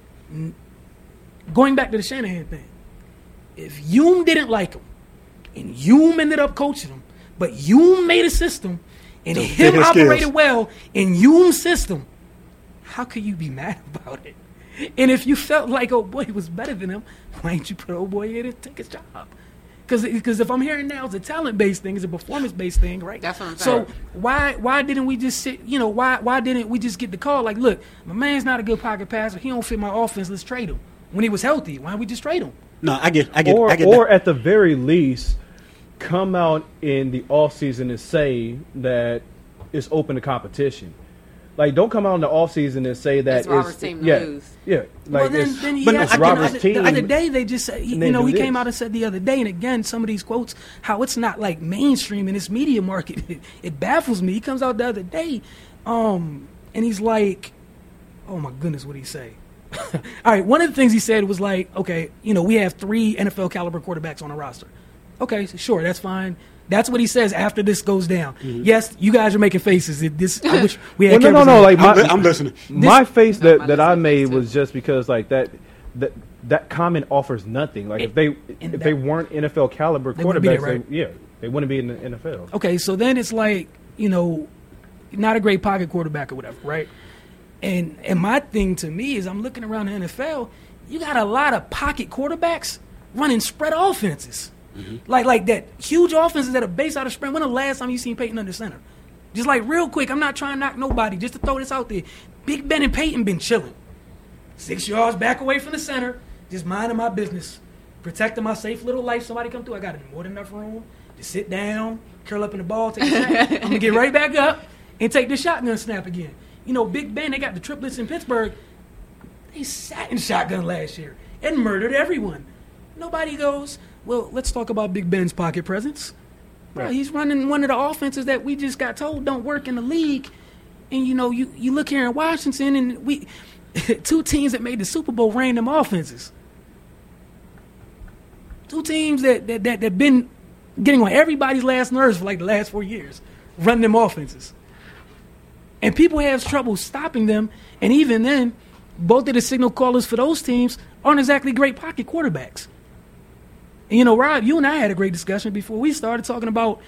Going back to the Shanahan thing, if you didn't like him, and you ended up coaching him, but you made a system, and So him his operated skills. well in your system, how could you be mad about it? And if you felt like old boy was better than him, why didn't you put old boy in and take his job? Because if I'm hearing now it's a talent-based thing, it's a performance-based thing, right? That's what I'm So saying. why didn't we just sit, you know, why didn't we just get the call like, look, my man's not a good pocket passer, he don't fit my offense, let's trade him. When he was healthy, why don't we just trade him? No, I get Or that. at the very least, come out in the offseason and say that it's open to competition. Like, don't come out in the offseason and say that It's Robert's team to yeah, lose. Yeah, Well, like then it's, he it's asked Robert's the team. other day they just said, and they you know, do he came this. out and said the other day, and again, some of these quotes, how it's not like mainstream in this media market. It baffles me. He comes out the other day, and he's like, oh my goodness, what did he say? All right, one of the things he said was like, okay, you know, we have 3 NFL caliber quarterbacks on our roster. Okay, sure, that's fine. That's what he says after this goes down. Yes, you guys are making faces. I wish we had Well, no, cameras no, on. like I'm listening. my face No, that, my that I listening made face, was too. just because like that comment offers nothing. Like if they weren't NFL caliber They wouldn't be there, quarterbacks, right? they wouldn't be in the NFL. Okay, so then it's like, you know, not a great pocket quarterback or whatever, right? And my thing to me is I'm looking around the NFL, you got a lot of pocket quarterbacks running spread offenses. Like that huge offenses that are based out of spread. When the last time you seen Peyton under center? Just like real quick, I'm not trying to knock nobody, just to throw this out there. Big Ben and Peyton been chilling. 6 yards back away from the center, just minding my business, protecting my safe little life. Somebody come through, I got more than enough room to sit down, curl up in the ball, take a snap. I'm going to get right back up and take the shotgun snap again. You know, Big Ben, they got the triplets in Pittsburgh. They sat in shotgun last year and murdered everyone. Nobody goes, well, let's talk about Big Ben's pocket presence. Bro, he's running one of the offenses that we just got told don't work in the league. And, you know, you look here in Washington, and we 2 teams that made the Super Bowl ran them offenses. 2 teams that been getting on everybody's last nerves for like the last 4 years, running them offenses. And people have trouble stopping them. And even then, both of the signal callers for those teams aren't exactly great pocket quarterbacks. And, you know, Rob, you and I had a great discussion before we started talking about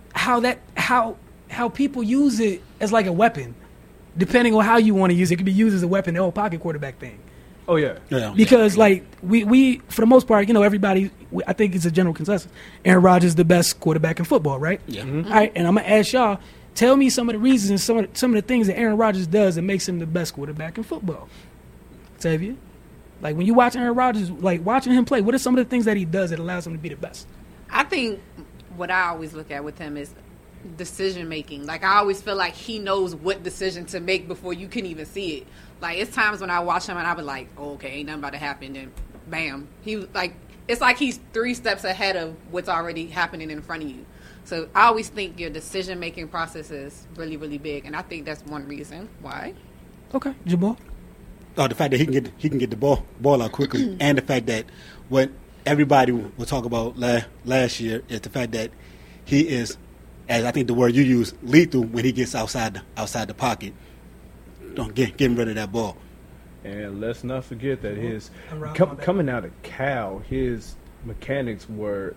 how people use it as like a weapon, depending on how you want to use it. It could be used as a weapon, the whole pocket quarterback thing. Oh yeah. Because like we for the most part, everybody, I think it's a general consensus. Aaron Rodgers is the best quarterback in football, right? Yeah. All right, and I'm gonna ask y'all, tell me some of the reasons, some of the things that Aaron Rodgers does that makes him the best quarterback in football. Tavia, like when you watch Aaron Rodgers, like watching him play, what are some of the things that he does that allows him to be the best? I think what I always look at with him is decision making. Like I always feel like he knows what decision to make before you can even see it. Like it's times when I watch him and I be like, oh, okay, ain't nothing about to happen. Then bam, it's like he's 3 steps ahead of what's already happening in front of you. So I always think your decision making process is really, really big, and I think that's one reason why. Okay, Jamal. The fact that he can get the ball out quickly, and the fact that what everybody will talk about last year is the fact that he is, as I think the word you use, lethal when he gets outside the pocket. Don't getting rid of that ball. And let's not forget that his coming out of Cal, his mechanics were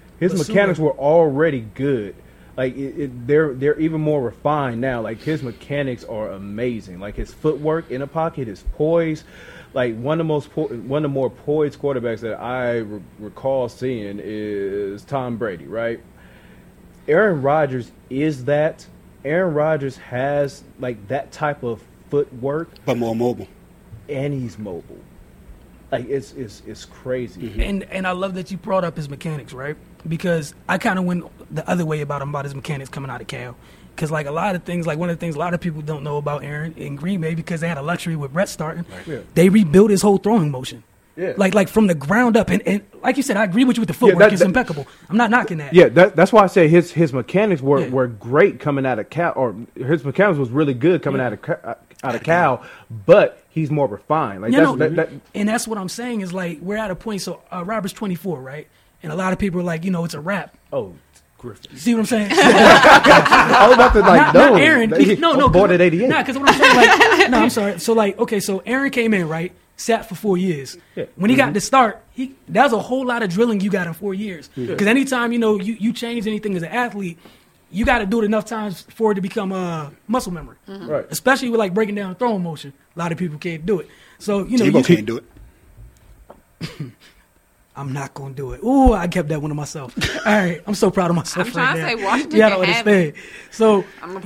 already good. Like they're even more refined now. Like his mechanics are amazing. Like his footwork in a pocket, his poise. Like one of the more poised quarterbacks that I recall seeing is Tom Brady. Right. Aaron Rodgers is that. Aaron Rodgers has like that type of footwork, but more mobile, and he's mobile. Like it's crazy. Mm-hmm. And I love that you brought up his mechanics, right? Because I kind of went the other way about his mechanics coming out of Cal. Because like a lot of things, like one of the things a lot of people don't know about Aaron in Green Bay, because they had a luxury with Brett starting, they rebuilt his whole throwing motion. Yeah. Like from the ground up, and like you said, I agree with you with the footwork. It's impeccable. I'm not knocking that. Yeah, that's why I say his mechanics were great coming out of Cal, or his mechanics was really good coming out of Cal, but he's more refined. Like and that's what I'm saying is like we're at a point. So Robert's 24, right? And a lot of people are like, it's a wrap. Oh, Griffin. You see what I'm saying? I was about to not Aaron. No, born at 88. Nah, because what I'm saying, I'm sorry. So like, okay, so Aaron came in, right? Sat for 4 years. Yeah. When he got to start, that was a whole lot of drilling you got in 4 years. Because anytime you change anything as an athlete, you got to do it enough times for it to become muscle memory. Mm-hmm. Right. Especially with like breaking down throwing motion. A lot of people can't do it. So Tebow can't do it. I'm not gonna do it. Ooh, I kept that one to myself. All right, I'm so proud of myself. I'm trying to say Washington. Yeah, I don't understand. So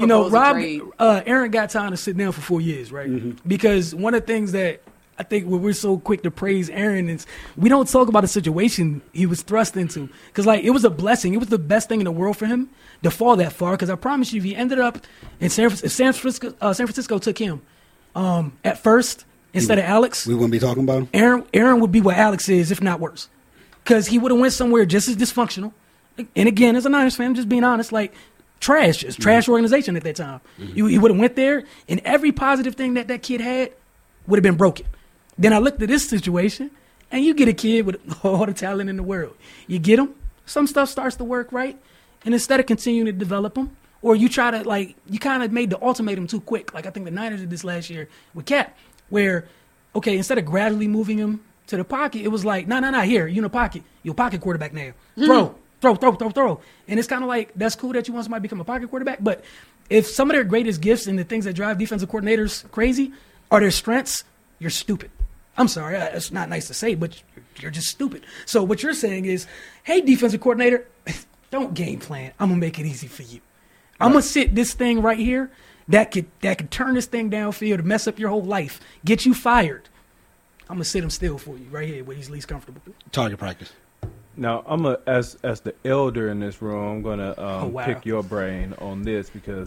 Rob, Aaron got time to sit down for 4 years, right? Mm-hmm. Because one of the things that I think we're so quick to praise Aaron is we don't talk about the situation he was thrust into. Because like it was a blessing. It was the best thing in the world for him to fall that far. Because I promise you, if he ended up in San Francisco took him at first instead of Alex, we wouldn't be talking about him. Aaron would be what Alex is, if not worse. Because he would have went somewhere just as dysfunctional. And again, as a Niners fan, just being honest, like trash organization at that time. Mm-hmm. He would have went there, and every positive thing that kid had would have been broken. Then I looked at this situation, and you get a kid with all the talent in the world. You get him, some stuff starts to work right, and instead of continuing to develop him, or you try to, you kind of made the ultimatum too quick. Like I think the Niners did this last year with Cap, where, okay, instead of gradually moving him to the pocket, it was like, no, here, you in the pocket. You're a pocket quarterback now. Throw. And it's kind of like, that's cool that you want somebody to become a pocket quarterback, but if some of their greatest gifts and the things that drive defensive coordinators crazy are their strengths, you're stupid. I'm sorry, it's not nice to say, but you're just stupid. So what you're saying is, hey, defensive coordinator, don't game plan. I'm going to make it easy for you. I'm going to sit this thing right here that could turn this thing downfield and mess up your whole life, get you fired. I'm going to sit him still for you right here where he's least comfortable. Target practice. Now, as the elder in this room, I'm going to pick your brain on this because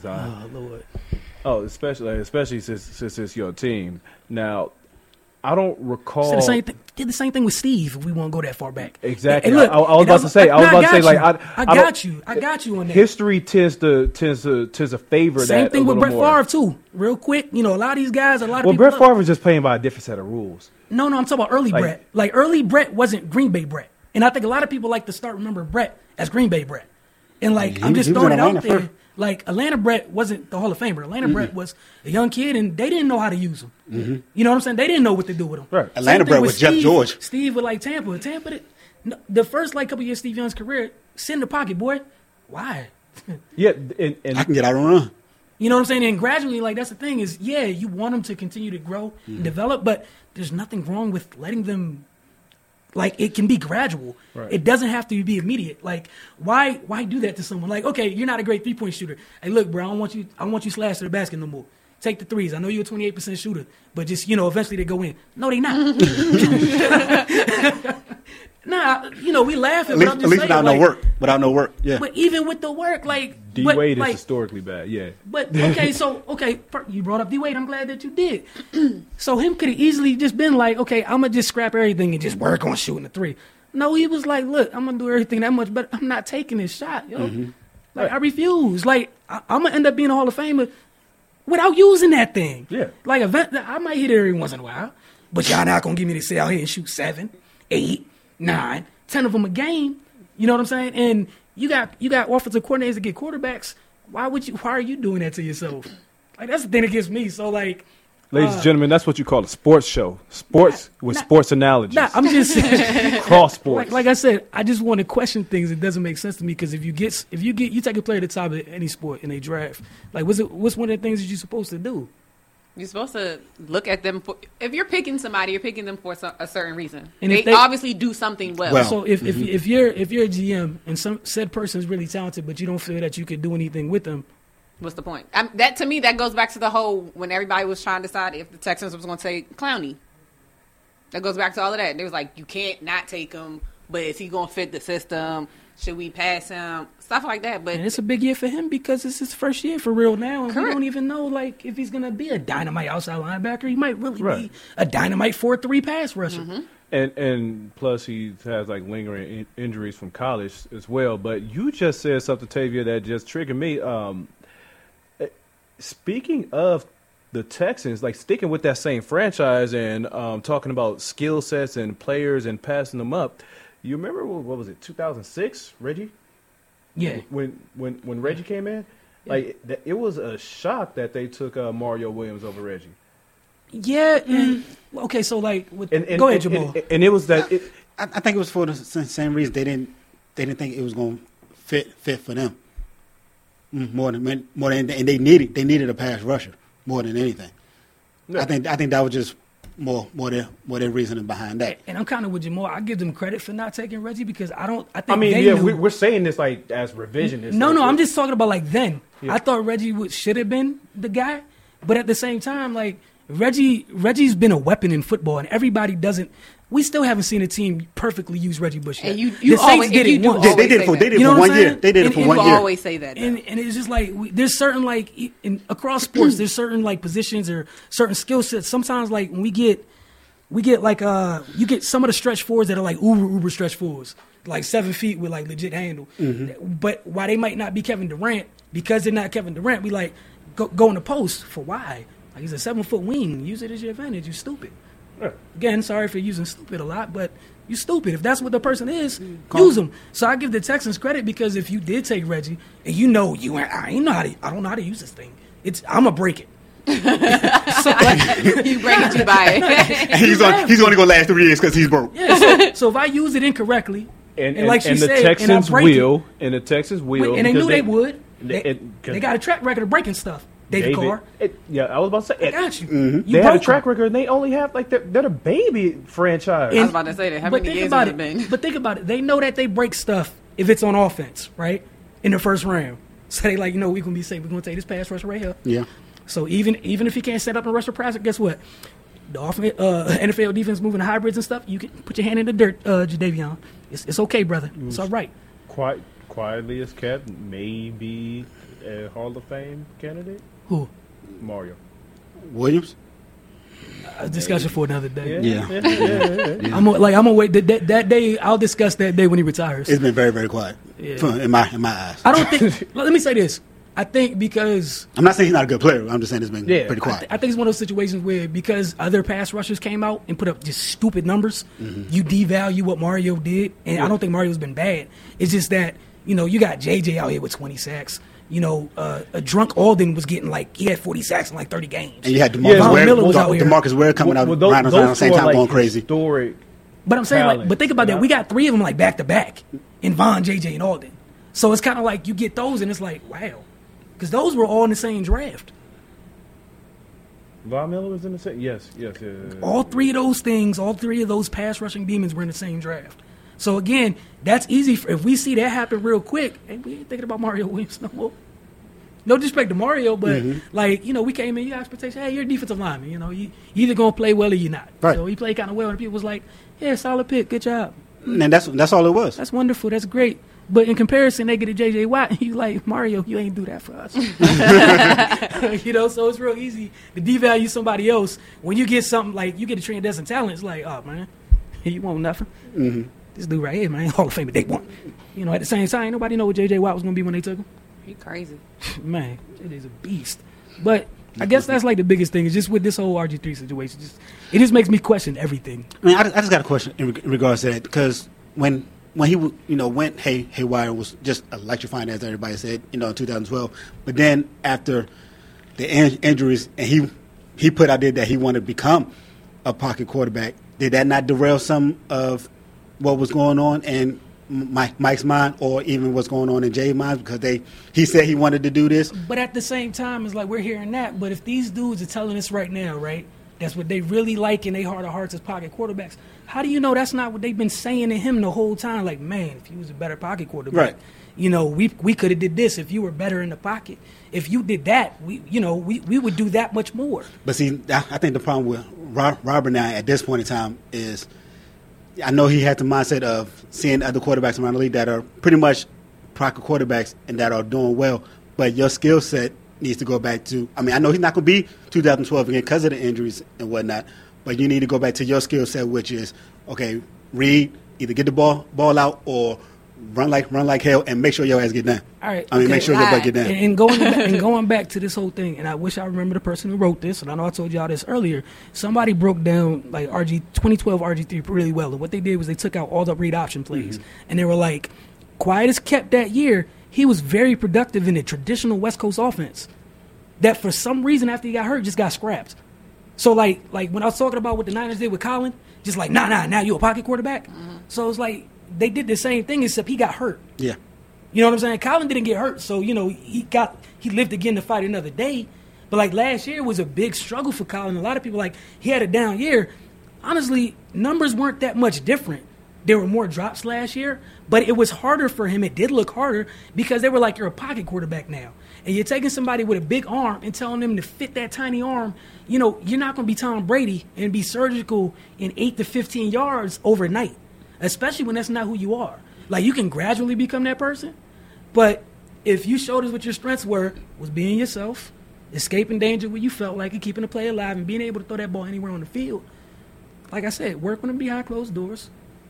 especially since it's your team. Now, I don't recall. Did the same thing with Steve. If we won't go that far back. Exactly. And look, I was about to say. I got you on that. History tends to favor that. Same thing with Brett Favre too. Real quick, a lot of these guys, a lot of people. Well, Brett Favre was just playing by a different set of rules. No, I'm talking about early Brett. Like early Brett wasn't Green Bay Brett, and I think a lot of people like to start remembering Brett as Green Bay Brett. And I'm just throwing it out there. Like Atlanta Brett wasn't the Hall of Famer. Atlanta Brett was a young kid, and they didn't know how to use him. Mm-hmm. You know what I'm saying? They didn't know what to do with him. Right. Atlanta Brett was Jeff George. Steve with Tampa. The first couple years of Steve Young's career, sit in the pocket, boy. Why? Yeah, and I can get out and run. You know what I'm saying? And gradually, like, that's the thing is, yeah, you want them to continue to grow and develop, but there's nothing wrong with letting them, like, it can be gradual. Right. It doesn't have to be immediate. Like, why do that to someone? Like, okay, you're not a great 3-point shooter. Hey, look, bro, I don't want you slash to the basket no more. Take the threes. I know you're a 28% shooter, but just, eventually they go in. No, they not. Nah, we laugh at, At least without no work. Without no work, yeah. But even with the work, like D Wade is historically bad, yeah. But okay, you brought up D Wade. I'm glad that you did. So him could have easily just been like, okay, I'm gonna just scrap everything and just work on shooting the three. No, he was like, look, I'm gonna do everything that much, but I'm not taking this shot, yo. Like I refuse. Like I'm gonna end up being a Hall of Famer without using that thing. Yeah. Like I might hit it every once in a while, but y'all not gonna get me to sit out here and shoot 7, 8, 9, 10 of them a game. You know what I'm saying? And you got offensive coordinators that get quarterbacks. Why are you doing that to yourself? Like, that's the thing that gets me. So, like, ladies and gentlemen, that's what you call a sports show. Sports sports analogies. Nah, I'm just saying. Cross sports. Like I said, I just want to question things. It doesn't make sense to me because if you take a player at the top of any sport in a draft, like what's one of the things that you're supposed to do? You're supposed to look at them if you're picking somebody, you're picking them for a certain reason. And they obviously do something well. So if you're a GM and said person is really talented, but you don't feel that you could do anything with them, what's the point? That to me, that goes back to the whole when everybody was trying to decide if the Texans was going to take Clowney. That goes back to all of that. They was like, you can't not take him, but is he going to fit the system? Should we pass him? Stuff like that. But and it's a big year for him because it's his first year for real now. And correct. we don't even know like if he's going to be a dynamite outside linebacker. He might really be a dynamite 4-3 pass rusher. Mm-hmm. And plus he has like lingering injuries from college as well. But you just said something, Tavia, that just triggered me. Speaking of the Texans, like sticking with that same franchise and talking about skill sets and players and passing them up. You remember what was it? 2006, Reggie? Yeah. When Reggie came in, like it was a shock that they took Mario Williams over Reggie. Yeah. And, okay. So like, go ahead, Jamal. And it was that. I think it was for the same reason they didn't think it was going to fit for them more than and they needed a pass rusher more than anything. Yeah. I think that was just more their reasoning behind that. And I'm kind of with Jamal. I give them credit for not taking Reggie because we're saying this like as revisionist. No, I'm just talking about like then. Yeah. I thought Reggie should have been the guy, but at the same time, like Reggie's been a weapon in football, and everybody doesn't. We still haven't seen a team perfectly use Reggie Bush yet. And you the always Saints did it once. They did it for 1 year. They did it for 1 year. You always say that. And it's just like there's certain like across sports, there's certain like positions or certain skill sets. Sometimes like when we get like you get some of the stretch fours that are like uber stretch fours, like 7 feet with like legit handle. Mm-hmm. But why they might not be Kevin Durant, because they're not Kevin Durant, we like go in the post for why. Like he's a 7-foot wing. Use it as your advantage. You stupid. Yeah. Again, sorry for using stupid a lot, but you stupid. If that's what the person is, use them. So I give the Texans credit because if you did take Reggie and I don't know how to use this thing. I'm gonna break it. So like, you break it, you buy it. And he's only gonna last 3 years because he's broke. Yeah. So if I use it incorrectly, and like she said, the Texans will, and they knew they would. They got a track record of breaking stuff. David Carr. I was about to say. I got you. Mm-hmm. They have a track record, and they only have like they're the baby franchise. I was about to say that. How many years has it been? But think about it. They know that they break stuff if it's on offense, right? In the first round. So they like, we're gonna be safe. We're gonna take this pass rusher right here. Yeah. So even if he can't set up and rush a passer, guess what? The NFL defense moving the hybrids and stuff. You can put your hand in the dirt, Jadeveon. It's okay, brother. It's all right. Quietly as kept, maybe a Hall of Fame candidate. Who? Mario Williams. A discussion for another day. Yeah. I'm gonna wait that day. I'll discuss that day when he retires. It's been very, very quiet in my eyes. I don't think. Let me say this. I think because I'm not saying he's not a good player. I'm just saying it's been pretty quiet. I think it's one of those situations where because other pass rushers came out and put up just stupid numbers, you devalue what Mario did. And I don't think Mario's been bad. It's just that you got JJ out here with 20 sacks. A drunk Alden was getting he had 40 sacks in 30 games. And you had DeMarcus Ware coming out around the same time going crazy. Historic. But I'm saying, but think about that. We got 3 of them back to back in Von, JJ, and Alden. So it's kind of like you get those, and it's like, wow. because those were all in the same draft. Von Miller was in the same. Yes. All three of those things, all three of those pass rushing demons were in the same draft. So again, that's easy. If we see that happen real quick, and we ain't thinking about Mario Williams no more. No disrespect to Mario, but we came in, you got expectation. Hey, you're a defensive lineman. You either gonna play well or you're not. Right. So he played kind of well, and people was like, "Yeah, solid pick, good job." And that's all it was. That's wonderful. That's great. But in comparison, they get a J.J. Watt, and you like, Mario, you ain't do that for us. So it's real easy to devalue somebody else when you get something like you get a transcendent talent. It's like, oh man, you want nothing. Mm-hmm. This dude right here, man, Hall of Fame day one. At the same time, nobody know what J.J. Watt was gonna be when they took him. He crazy. Man, JJ's a beast. But I guess that's like the biggest thing is just with this whole RG3 situation. It just makes me question everything. I mean, I just got a question in regards to that because when he went haywire was just electrifying, as everybody said, in 2012. But then after the injuries, and he put out there that he wanted to become a pocket quarterback. Did that not derail some of what was going on in Mike's mind, or even what's going on in Jay's mind? Because he said he wanted to do this. But at the same time, it's like we're hearing that. But if these dudes are telling us right now, right, that's what they really like in their heart of hearts as pocket quarterbacks, how do you know that's not what they've been saying to him the whole time? Like, man, if you was a better pocket quarterback, right. We could have did this if you were better in the pocket. If you did that, we would do that much more. But see, I think the problem with Robert now at this point in time is, I know he had the mindset of seeing other quarterbacks around the league that are pretty much pocket quarterbacks and that are doing well, but your skill set needs to go back to, I know he's not going to be 2012 again because of the injuries and whatnot, but you need to go back to your skill set, which is, okay, read, either get the ball out or run like hell and make sure your ass get down. All right. Make sure your butt get down. And going back to this whole thing, and I wish I remember the person who wrote this, and I know I told y'all this earlier. Somebody broke down like 2012 RG3 really well, and what they did was they took out all the read option plays, and they were like, quiet as kept that year, he was very productive in a traditional West Coast offense that for some reason after he got hurt just got scrapped. So like when I was talking about what the Niners did with Colin, just like, nah, now you a pocket quarterback. So it's like they did the same thing except he got hurt. Yeah. You know what I'm saying? Colin didn't get hurt, so he lived again to fight another day. But like last year was a big struggle for Colin. A lot of people he had a down year. Honestly, numbers weren't that much different. There were more drops last year, but it was harder for him. It did look harder because they were like, you're a pocket quarterback now. And you're taking somebody with a big arm and telling them to fit that tiny arm. You're not going to be Tom Brady and be surgical in 8 to 15 yards overnight, especially when that's not who you are. Like, you can gradually become that person, but if you showed us what your strengths was being yourself, escaping danger where you felt like, and keeping the play alive and being able to throw that ball anywhere on the field, like I said, work with them behind closed doors.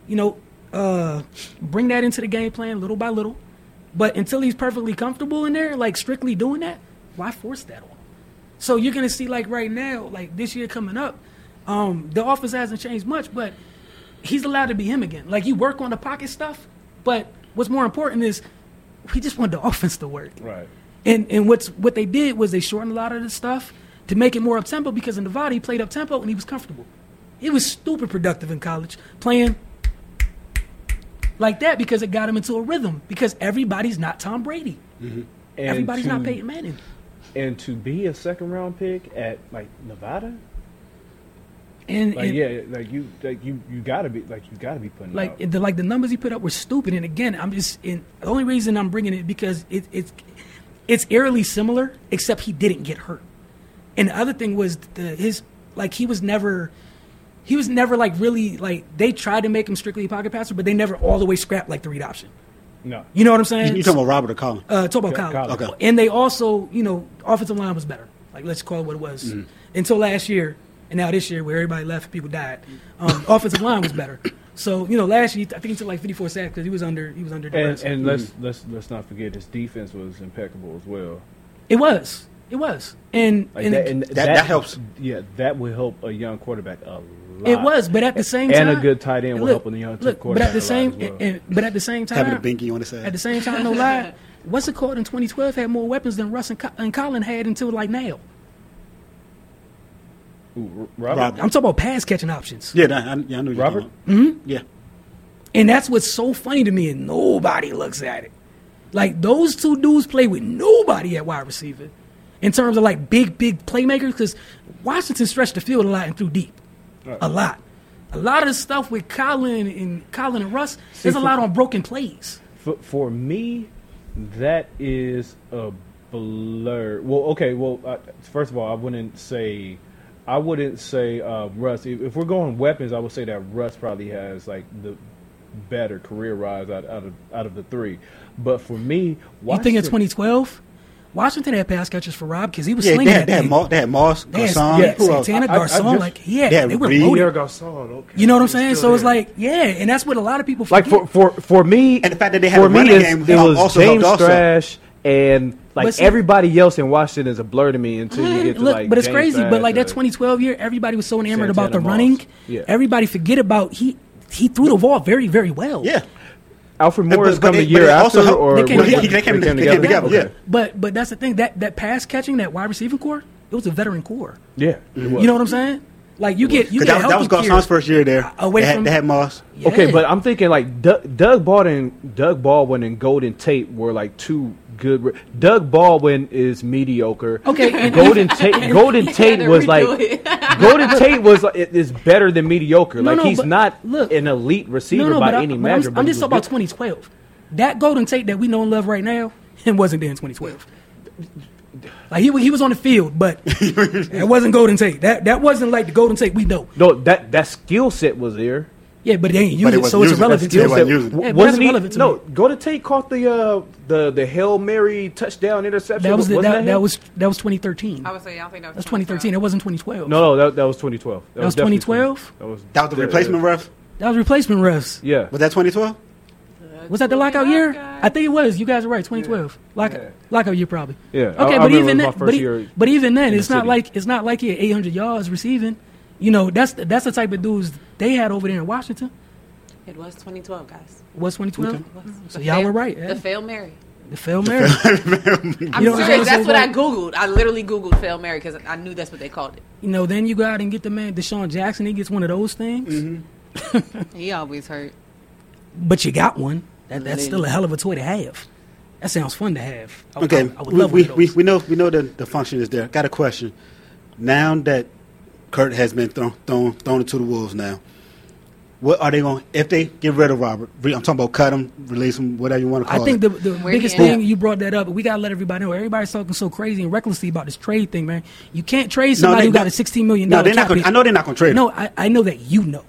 Bring that into the game plan little by little. But until he's perfectly comfortable in there, like strictly doing that, why force that on him? So you're going to see like right now, like this year coming up, the offense hasn't changed much, but he's allowed to be him again. Like, you work on the pocket stuff, but what's more important is we just want the offense to work. Right. And what they did was they shortened a lot of the stuff to make it more up-tempo, because in Nevada he played up-tempo and he was comfortable. He was stupid productive in college, playing like that because it got him into a rhythm, because everybody's not Tom Brady. Mm-hmm. Everybody's not Peyton Manning. And to be a second-round pick at, like, Nevada? You gotta be putting out. The numbers he put up were stupid. And again, the only reason I'm bringing it because it's eerily similar, except he didn't get hurt. And the other thing was he was never like really, like, they tried to make him strictly a pocket passer, but they never all the way scrapped like the read option. No. You know what I'm saying? You talking about Robert or Colin? Talking about Colin. Okay. And they also, offensive line was better. Like, let's call it what it was. Mm-hmm. Until last year, and now this year where everybody left and people died, offensive line was better. So, last year I think he took like 54 sacks because he was under duress. And let's not forget his defense was impeccable as well. It was. And that helps. Yeah, that will help a young quarterback a lot. It was, but at the same time, and a good tight end will help a young quarterback. But at the same time, having a binky on the side. At the same time, no lie, what's it called in 2012 had more weapons than Russ and Colin had until like now. Ooh, Robert? I'm talking about pass catching options. Yeah, I know Robert. Mm-hmm. Yeah, and that's what's so funny to me, and nobody looks at it. Like, those two dudes play with nobody at wide receiver in terms of, like, big playmakers, because Washington stretched the field a lot and threw deep. Right. A lot. A lot of the stuff with Colin and Russ, there's a lot on broken plays. For me, that is a blur. Well, okay. Well, first of all, I wouldn't say Russ. If we're going weapons, I would say that Russ probably has like the better career rise out of the three. But for me, You think in 2012, Washington had pass catchers for Rob because he was Yeah, slinging that thing. they had Moss, They had Garcon. Who else? Santana, I Garcon, just- like they were Reed. loaded. Pierre Garçon, okay. You know what I'm saying? He's So still it's there. like, and that's what a lot of people Like forget. for me, And the fact that they had for a me, running it's- game it was also James helped also. Thrash and like But see- everybody else in Washington is a blur to me until you get to Look, like. but it's James crazy. Thrash But like that or- 2012 year, everybody was so enamored about the Santana running. Moss. Yeah. Everybody forget about he threw the ball very, very well. Yeah. Alfred Morris but come the it- year but it after, also helped- or They came when- together. They came together? together, Okay. yeah. But that's the thing, that pass catching, that wide receiving core, it was a veteran core. Yeah, it was. You know what I'm saying? Like you get Because that was healthy Garcon's Pierre. first year there. Away They from- had Moss. Yeah. Okay, but I'm thinking like Doug Baldwin and Golden Tate were like two good. Doug Baldwin is mediocre. Okay, and- Golden Tate was like Golden Tate was is better than mediocre. No, like no, he's but not look. an elite receiver but by any measure. I'm but just he talking was about good. 2012. That Golden Tate that we know and love right now, it wasn't there in 2012. Like he was on the field, but it wasn't Golden Tate. That wasn't like the Golden Tate we know. No, that skill set was there. Yeah, but they ain't But using it it, so wasn't it's using it. irrelevant They to wasn't us. using it. Yeah, but Wasn't that's he? relevant to No, me. Golden Tate caught the Hail Mary touchdown interception. That was Wasn't that him? was 2013. I would say, I don't think that was That's 2013. It wasn't 2012. No, that was 2012. That was definitely 2012? That was the replacement ref. That was replacement refs. Yeah. Was that 2012? Was that the lockout year? I think it was. You guys are right. 2012. Lockout year probably. Yeah. Okay, I but remember even it was then, my first year but even then, in it's the not city. like he had 800 yards receiving. You know, that's the type of dudes they had over there in Washington. It was 2012, guys. Was 2012? It was. So The y'all fail- were right. Yeah. The fail Mary. The Fail Mary. I'm You know what I'm saying? serious. That's So what I like- Googled. I literally Googled fail Mary because I knew that's what they called it. You know, then you go out and get the man Deshaun Jackson. He gets one of those things, Mm-hmm. He always hurt. but you got one. That's still a hell of a toy to have. That sounds fun to have. Okay, I would love one of those. we know the function is there. Got a question. Now that Kurt has been thrown into the wolves now, what are they going if they get rid of Robert? I'm talking about cut him, release him, whatever you want to I call think it. the Where biggest he at? thing you brought that up, we gotta let everybody know. Everybody's talking so crazy and recklessly about this trade thing, man. You can't trade somebody who got a $16 million No, they're not cap gonna, hit. I know they're not going to trade him. No, I know that you know.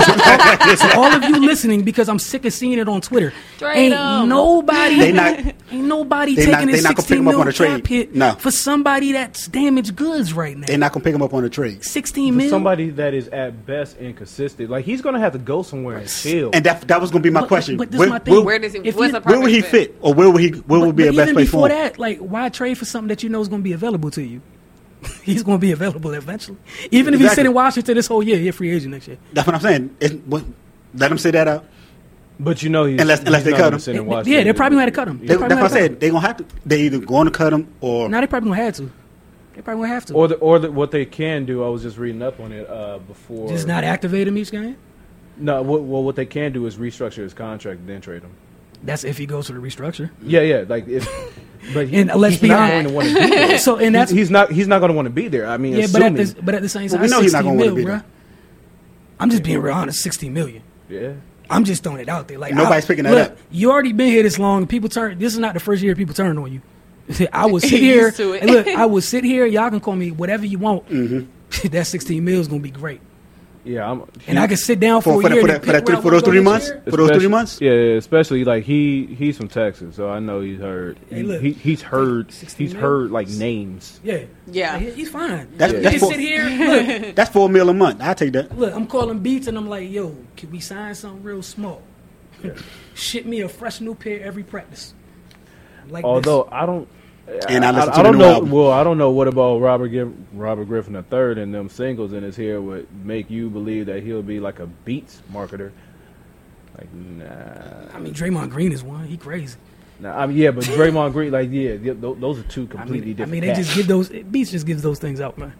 So all of you listening, because I'm sick of seeing it on Twitter. Trade Ain't him. nobody, They not- ain't nobody they taking not- this they not gonna pick 16 him up on million a trade. cap hit No. for somebody that's damaged goods right now. They're not going to pick him up on a trade. 16 For million. somebody that is at best inconsistent. Like he's gonna have to go somewhere and chill. And that was going to be my But- question. but this is my thing. Where, Where does he? If Where's you- the where would he perfect fit, or where would be a But best even place for before him? that, like, why trade for something that you know is going to be available to you? He's going to be available eventually. Even if he's Exactly. sitting in Washington this whole year, he's a free agent next year. That's what I'm saying. Let him say that out. But you know, he's, Unless he's they not cut gonna him. sit and Yeah, watch they it. probably had to cut him. Yeah. They That's probably what I had to said. They're going to have to. They either going to cut him or Now they probably going to have to. They probably going to have to. Or what they can do. I was just reading up on it before. Just not activate him each game. No, what they can do is restructure his contract and then trade him. That's if he goes to the restructure. Yeah, like if. But And let's he's be not honest. going to want to be there. So and that's he's not going to want to be there. I mean, yeah, but assuming, at the same Well, time, we know he's not 16 gonna wanna mil, be bruh. there. I'm just being real honest. 16 million. yeah. I'm just throwing it out there. Like Nobody's picking that look, up. You already been here this long. People turn. This is not the first year people turn on you. I will sit Used here. to it. And look, I will sit here. Y'all can call me whatever you want. Mm-hmm. That 16 mil is gonna be great, Yeah, and I can sit down for, for a year. that- and for that pick where I for wanna those go 3 next months. year. For those 3 months. Yeah, especially like he's from Texas, so I know he's heard. Hey, look, He's heard. 16 He's mil? heard like names. Yeah, Yeah. Like, he's fine. That's- You that's can for- sit here. Look, That's $4 million a month. I take that. look, I'm calling beats, and I'm like, yo, can we sign something real small? Ship me a fresh new pair every practice. Like Although I don't. And I listen to I the don't new know. album. Well, I don't know what about Robert Griffin III and them singles in his hair would make you believe that he'll be like a Beats marketer. Like, nah. I mean, Draymond Green is one. He crazy. I mean, yeah, but Draymond Green, like, yeah, those are two I completely mean, different. they just cats. give those beats. Just gives those things out, man.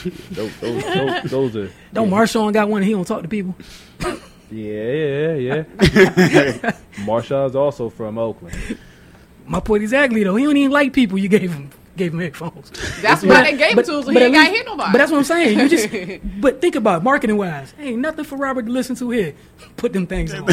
those are. Don't Marshawn got one? And he don't talk to people. Yeah. Marshall's also from Oakland. My point exactly though. He don't even like people. You gave him headphones. That's why they gave it to us. So he ain't got to hit nobody. But that's what I'm saying. You just. But think about it, marketing wise. Ain't nothing for Robert to listen to here. Put them things on.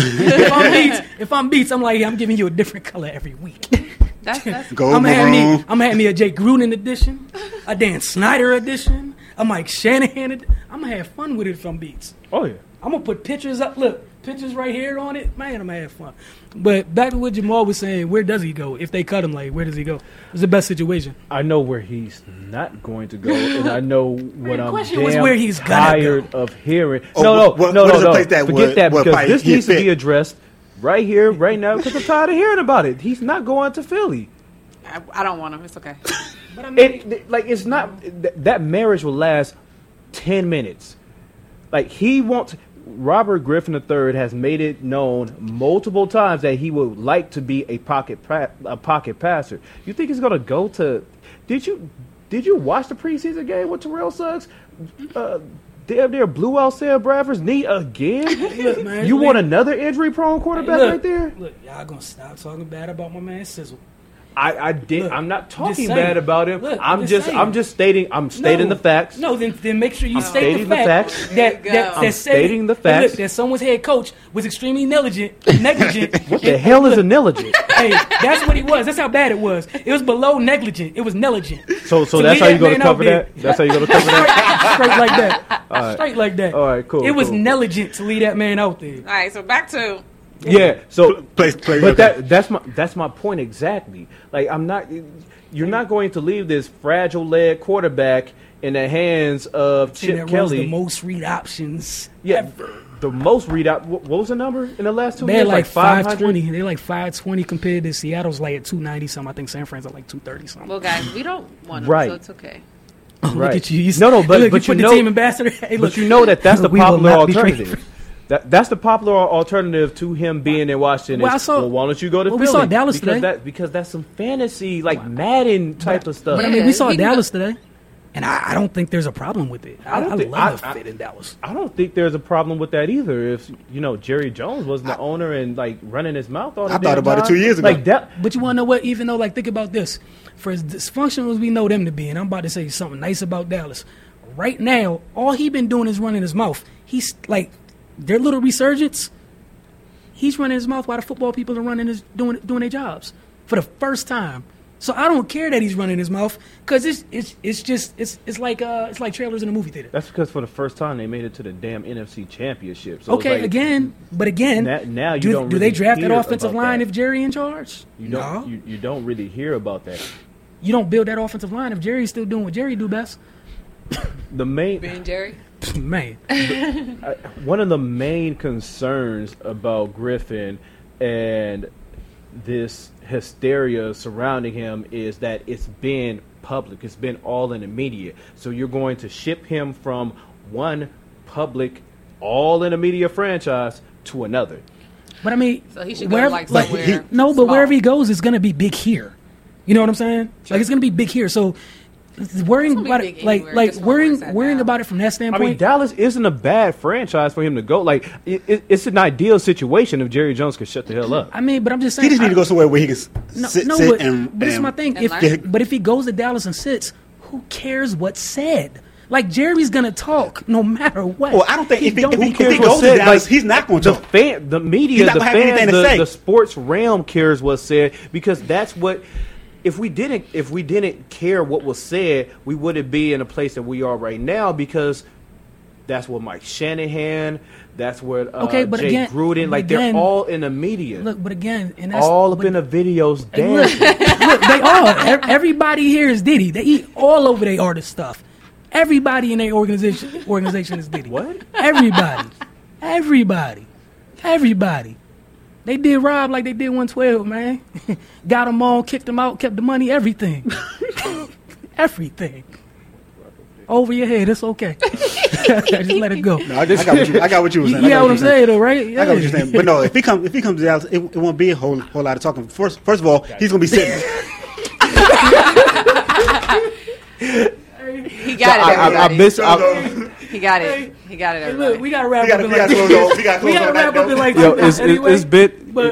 If I'm Beats, I'm like, I'm giving you a different color every week. That's I'm gonna have me a Jay Gruden edition, a Dan Snyder edition, a Mike Shanahan. I'm gonna have fun with it if I'm Beats. Oh yeah. I'm gonna put pictures up. Look, pictures right here on it. Man, I'm gonna have fun. But back to what Jamal was saying, where does he go? If they cut him, like, where does he go? It's the best situation. I know where he's not going to go, and I know what I'm question was where he's gonna tired go. of hearing. Oh, No. What is the place that Forget that would because this he needs to fit? be addressed right here, right now, because I'm tired of hearing about it. He's not going to Philly. I don't want him. It's okay. But I mean, It's not that marriage will last 10 minutes. Like he wants. Robert Griffin III has made it known multiple times that he would like to be a pocket passer. You think he's going to go to? Did you watch the preseason game with Terrell Suggs? Damn near blew out Sam Bradford's knee again. Look, man, you want another injury-prone quarterback right there? Look, y'all gonna stop talking bad about my man Sizzle. I did. Look, I'm not talking saying. bad about him. Look, I'm just saying. I'm stating the facts. No, then make sure you state stating the the fact facts. that I'm stating the facts. Look, that someone's head coach was extremely negligent. What the hell is a negligent? Hey, that's what he was. That's how bad it was. It was below negligent. It was negligent. So that's how you going to cover that? That's how you going to cover that? Straight like that. All right. Straight like that. All right, cool. It was cool. negligent to leave that man out there. All right, so back to Yeah. So, Play but that's my point exactly. Like you're not going to leave this fragile leg quarterback in the hands of Team Chip that runs Kelly. the most read options. Yeah, ever. the most read out. What was the number in the last 2 They're years? like 500. 520. They're like 520 compared to Seattle's like at 290 something. I think San Fran's at like 230 something. well, guys. We don't want him, Right. so it's okay. Look Right. at you. No, but look, but you you put know, the team ambassador. Hey, look, but you know that's the we will popular not be alternative. That's the popular alternative to him being in Washington. Well, is, I saw- why don't you go to well, Philly? we saw Dallas because today. because that's some fantasy, like Madden type of stuff. But I mean, we saw he can Dallas today, and I don't think there's a problem with it. I don't think- love the fit in Dallas. I don't think there's a problem with that either. If Jerry Jones wasn't the owner and like running his mouth all the I damn thought about it time, 2 years ago. Like that. But you want to know what? Even though, like, think about this. For as dysfunctional as we know them to be, and I'm about to say something nice about Dallas. Right now, all he been doing is running his mouth. He's like, their little resurgence. He's running his mouth while the football people are doing their jobs for the first time. So I don't care that he's running his mouth because it's like trailers in a movie theater. That's because for the first time they made it to the damn NFC Championship. So Okay, it's like, again, now you do don't they really draft that hear offensive about line that. if Jerry in charge? You don't. No. You don't really hear about that. You don't build that offensive line if Jerry's still doing what Jerry do best. The main Ben Jerry. Man, one of the main concerns about Griffin and this hysteria surrounding him is that it's been public. It's been all in the media. So you're going to ship him from one public, all in the media franchise to another. but I mean, So he should go wherever- like somewhere. no, but small. wherever he goes, it's gonna be big here. You know what I'm saying? Like it's gonna be big here. So worrying It's gonna be about big it, like anywhere, just where it's at worrying now. about it from that I standpoint. mean, Dallas isn't a bad franchise for him to go. Like, it's an ideal situation if Jerry Jones could shut the hell up. but I'm just He saying. just need to go somewhere where he can sit but, and. but it's my thing. And learn. But if he goes to Dallas and sits, who cares what's said? Like Jerry's gonna talk no matter what. Well, I don't think if he don't- cares goes to Dallas, he's not going to talk. The media, He's not the gonna have anything fans, to say. the sports realm cares what's said because that's what. If we didn't care what was said, we wouldn't be in a place that we are right now because that's what Mike Shanahan, that's what Okay, but Jay again- Gruden, like again- they're all in the media, Look, but again, and that's all up but- in the videos. Hey, look, Dancing. look, they are. Everybody here is Diddy. They eat all over their artist stuff. Everybody in their organization is Diddy. What? Everybody. They did Rob like they did 112, man. Got them all, kicked them out, kept the money, everything. Everything. Over your head, it's okay. Just let it go. No, I got what you were saying. You got what I'm saying, though, right? I got what you're saying. But no, if he comes to Dallas, it won't be a whole lot of talking. First of all, he's gonna be sitting. He got it. I Everybody. miss. He got it. He got it. Hey, Everybody. look, we gotta wrap We up. gotta in like close on- we gotta we close gotta on that wrap up in note. like Yo, 2 minutes anyway. it's been. But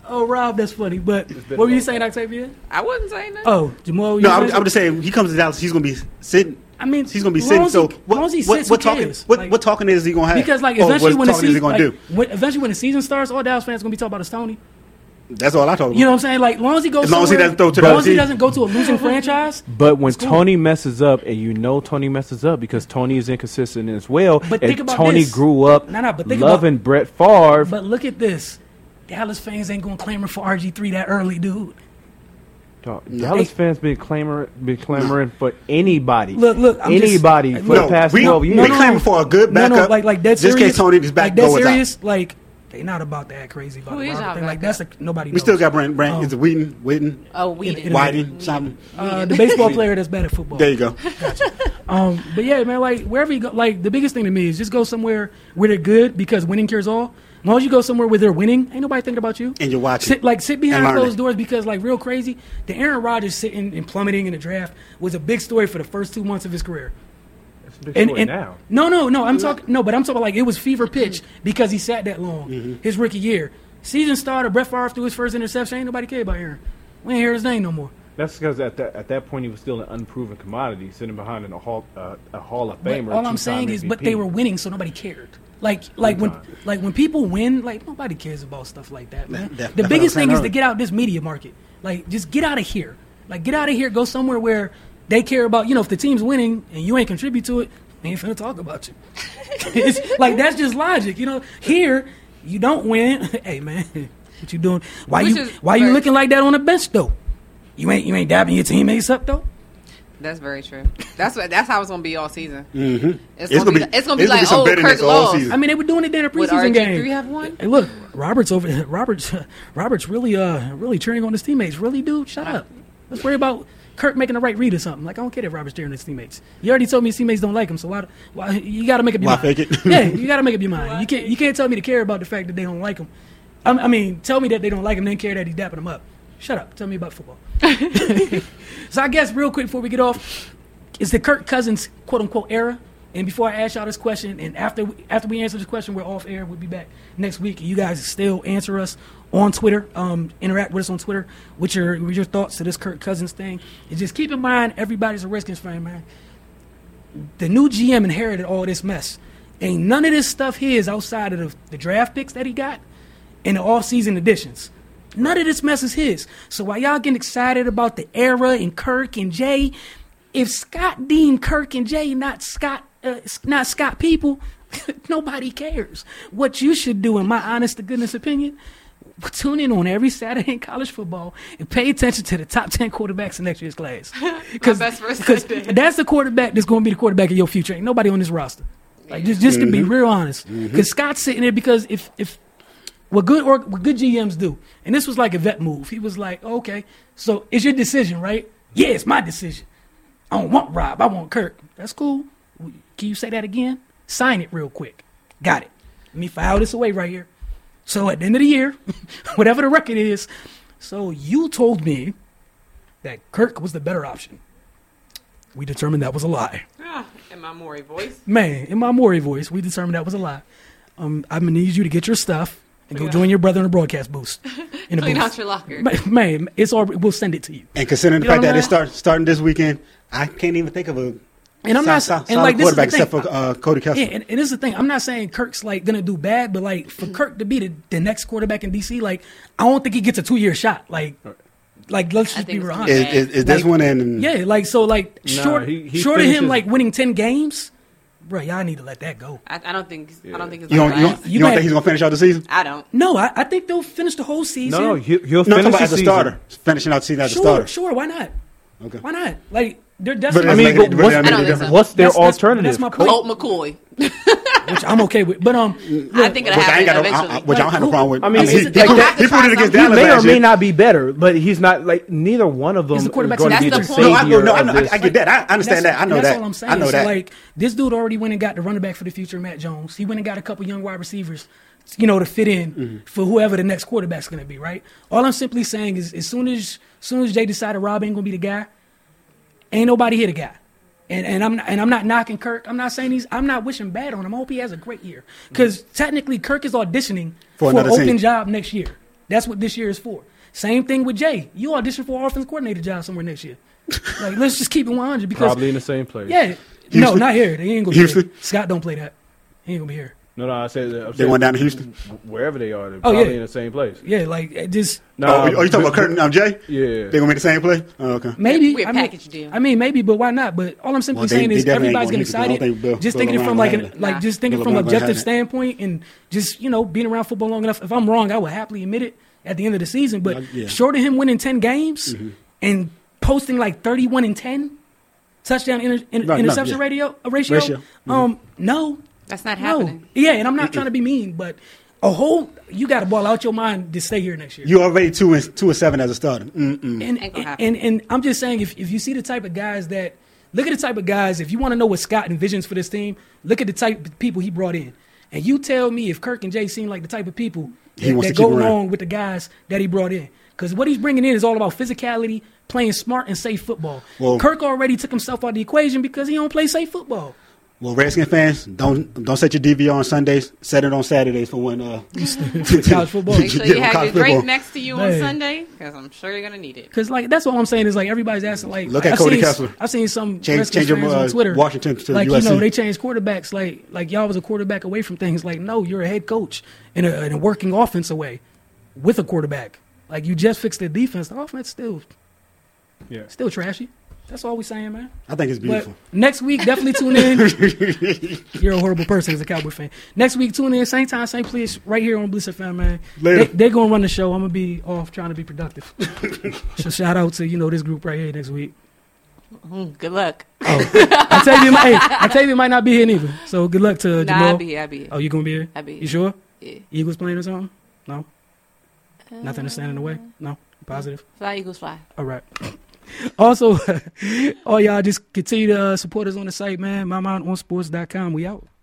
Oh, Rob, that's funny. But what were you saying, Octavia? I wasn't saying that. Oh, Jamal. No, I'm just saying he comes to Dallas, he's gonna be sitting. I mean, he's gonna be as sitting. long as So he- as long as he sits, what who talking? cares? What, Like- what talking is he gonna have? Because like Or eventually what when the talking is he season, gonna like, do? eventually when the season starts, all Dallas fans gonna be talking about is Tony. That's all I talk about. You know what I'm saying? Like, as long as he goes, As long as he somewhere- doesn't throw to as the long as he team. doesn't go to a losing franchise. But when It's cool. Tony messes up, and you know Tony messes up because Tony is inconsistent as well, But think and about Tony this. grew up But think loving about, Brett Favre. But look at this. Dallas fans ain't gonna clamor for RG3 that early, dude. Dog, Dallas fans been clamoring for anybody. Look, I'm just- anybody for look, the past we- 12 years. we claiming for a good backup. like that Just serious. in case Tony is back, like that go without. serious. Like they not about that crazy about Who the is Robert y'all thing. Like backup? that's nobody. We knows. still got Brand. Is it Wheaton? Oh, we in- didn't. in- Whiting? Something. The baseball player that's bad at football. There you go. But yeah, man, like wherever you go, like the biggest thing to me is just go somewhere where they're good because winning cures all. As long as you go somewhere where they're winning, ain't nobody thinking about you. And you're watching. Sit behind and closed learning. doors because like real crazy. The Aaron Rodgers sitting and plummeting in the draft was a big story for the first 2 months of his career. It's a big story now. No, I'm talking like it was fever pitch because he sat that long his rookie year. Season starter, Brett Favre threw his first interception. Ain't nobody care about Aaron. We ain't hear his name no more. That's because at that point he was still an unproven commodity, sitting behind a Hall of But Famer. all I'm two-time saying is, but MVP. they were winning, so nobody cared. Like when people win, like nobody cares about stuff like that, man. That's The what biggest I'm saying thing is to earlier. get out this media market. Like just get out of here. Like get out of here. Go somewhere where they care about. You know, if the team's winning and you ain't contribute to it, they ain't finna talk about you. It's like that's just logic. You know, here you don't win. Hey man, what you doing? Why Which you is you very- looking like that on the bench though? You ain't dabbing your teammates up though. That's very true. That's how it's gonna be all season. Mm-hmm. It's gonna be it's like, gonna be some oh, bitterness Kirk all lost. season. I mean, they were doing it during a Would preseason game. RG3 have won? Hey, look, Robert's really cheering on his teammates. Really, dude, shut up. Let's worry about Kirk making the right read or something. Like I don't care if Robert's cheering on his teammates. You already told me his teammates don't like him, so why you got to make up your Why mind? fake it? Yeah, you got to make up your mind. You can't tell me to care about the fact that they don't like him. I mean, tell me that they don't like him, then care that he's dapping them up. Shut up. Tell me about football. So I guess real quick before we get off, is the Kirk Cousins quote unquote era? And before I ask y'all this question, and after we answer this question, we're off air. We'll be back next week. You guys still answer us on Twitter. Interact with us on Twitter with your thoughts to this Kirk Cousins thing. And just keep in mind, everybody's a Redskins fan, man. The new GM inherited all this mess. Ain't none of this stuff his outside of the draft picks that he got and the off-season additions. None of this mess is his. So while y'all getting excited about the era and Kirk and Jay, if Scott deemed Kirk and Jay not Scott people, nobody cares. What you should do, in my honest to goodness opinion, tune in on every Saturday in college football and pay attention to the top 10 quarterbacks in next year's class. Because best person. that's the quarterback that's going to be the quarterback of your future. Ain't nobody on this roster. Like just to be real honest. Because Scott's sitting there because if what good GMs do, and this was like a vet move. He was like, okay, so it's your decision, right? Yeah, it's my decision. I don't want Rob. I want Kirk. That's cool. Can you say that again? Sign it real quick. Got it. Let me file this away right here. So at the end of the year, whatever the record is, so you told me that Kirk was the better option. We determined that was a lie. In my Maury voice. Man, in my Maury voice, we determined that was a lie. I'm going to need you to get your stuff and go join your brother in a broadcast boost. In Clean booth. out your locker. Man, it's all. We'll send it to you. And considering the You know fact that what it's starting this weekend, I can't even think of a And I'm not solid and like this is the quarterback thing. except for Cody Kessler. Yeah, and this is the thing. I'm not saying Kirk's like gonna do bad, but like for Kirk to be the next quarterback in DC, like I don't think he gets a 2-year shot. Like let's just be think real it's honest. Is this Like, one in? Yeah, like so, like Nah, short he of him finishes- like winning 10 games, bro. Y'all need to let that go. I don't think it's You don't, gonna you don't, last. you don't think he's gonna finish out the season? I don't. No, I think they'll finish the whole season. No, he'll No, I'm finish talking about the as a season. starter, finishing out the season as a starter. Sure, why not? Okay. Why not? Like they're But definitely. it I mean, doesn't make but it- what's, I don't mean, think so. what's their That's- alternative? that's my point. Colt McCoy. which I'm okay with. But I think it'll Which I ain't happen got eventually. no, which I don't have no problem with. I mean, he it's- put they'll have to it try against something. He Dallas may or last may year. not be better, but he's not like neither one of them He's is the quarterback going to be the that's the point. savior No, of this. I get that. I understand that. I know that's that. all I'm saying. I know So, that. like, this dude already went and got the running back for the future, Matt Jones. He went and got a couple young wide receivers, to fit in for whoever the next quarterback's going to be, right? All I'm simply saying is as soon as Jay decided Rob ain't going to be the guy, ain't nobody hit a guy. And I'm not knocking Kirk. I'm not saying I'm not wishing bad on him. I hope he has a great year. Because technically Kirk is auditioning for an another open team. job next year. That's what this year is for. Same thing with Jay. You audition for offensive coordinator job somewhere next year. Like, let's just keep it 100 because Probably in the same place. yeah, Houston? no, not here. They ain't gonna be Houston? here. Scott don't play that. He ain't gonna be here. No, I said They went down to Houston? Wherever they are, they're Oh, probably yeah. in the same place. Yeah, like it just No, you talking about Curtin? Jay? Yeah. They gonna make the same play? Oh, okay. maybe. We're a package deal. I mean, maybe, but why not? But all I'm simply Well, they saying is definitely everybody's ain't getting gonna hit excited. Bill Just thinking it O'Brien from like gonna have just thinking Bill from O'Brien gonna objective have standpoint, and just being around football long enough. If I'm wrong, I would happily admit it at the end of the season. But Yeah. short of him winning 10 games and posting like 31-10 touchdown interception ratio. No. That's not No. happening. Yeah, and I'm not trying to be mean, but you got to ball out your mind to stay here next year. You already 2-7 as a starter. Mm-mm. Ain't gonna happen. And I'm just saying, if you see the type of guys that look at the type of guys, if you want to know what Scott envisions for this team, look at the type of people he brought in, and you tell me if Kirk and Jay seem like the type of people He wants that to keep go around. along with the guys that he brought in. Because what he's bringing in is all about physicality, playing smart and safe football. Well- Kirk already took himself out of the equation because he don't play safe football. Well, Redskin fans, don't set your DVR on Sundays. Set it on Saturdays for when College football. Make sure you have college your drink football. next to you Man. on Sunday, because I'm sure you're gonna need it. Because that's all I'm saying is like everybody's asking like Look at I've Cody seen- Kessler. I've seen some Change Redskins your, fans on Twitter Washington to like USC. they changed quarterbacks like y'all was a quarterback away from things. Like no, you're a head coach in a working offense away with a quarterback. Like you just fixed the defense. The offense still trashy. That's all we saying, man. I think it's But beautiful. next week, definitely tune in. You're a horrible person as a Cowboy fan. Next week, tune in, same time, same place, right here on Bliss FM, man. Later. They're going to run the show. I'm going to be off trying to be productive. So shout out to, this group right here next week. Good luck. I tell you, it might not be here neither. So good luck to Jamal. I'll be here. Oh, you going to be here? I'll be here. You sure? Yeah. Eagles playing or something? No? Nothing to stand in the way? No? Positive? Fly, Eagles, fly. All right. Also, all y'all just continue to support us on the site, man. MyMindOnSports.com. We out.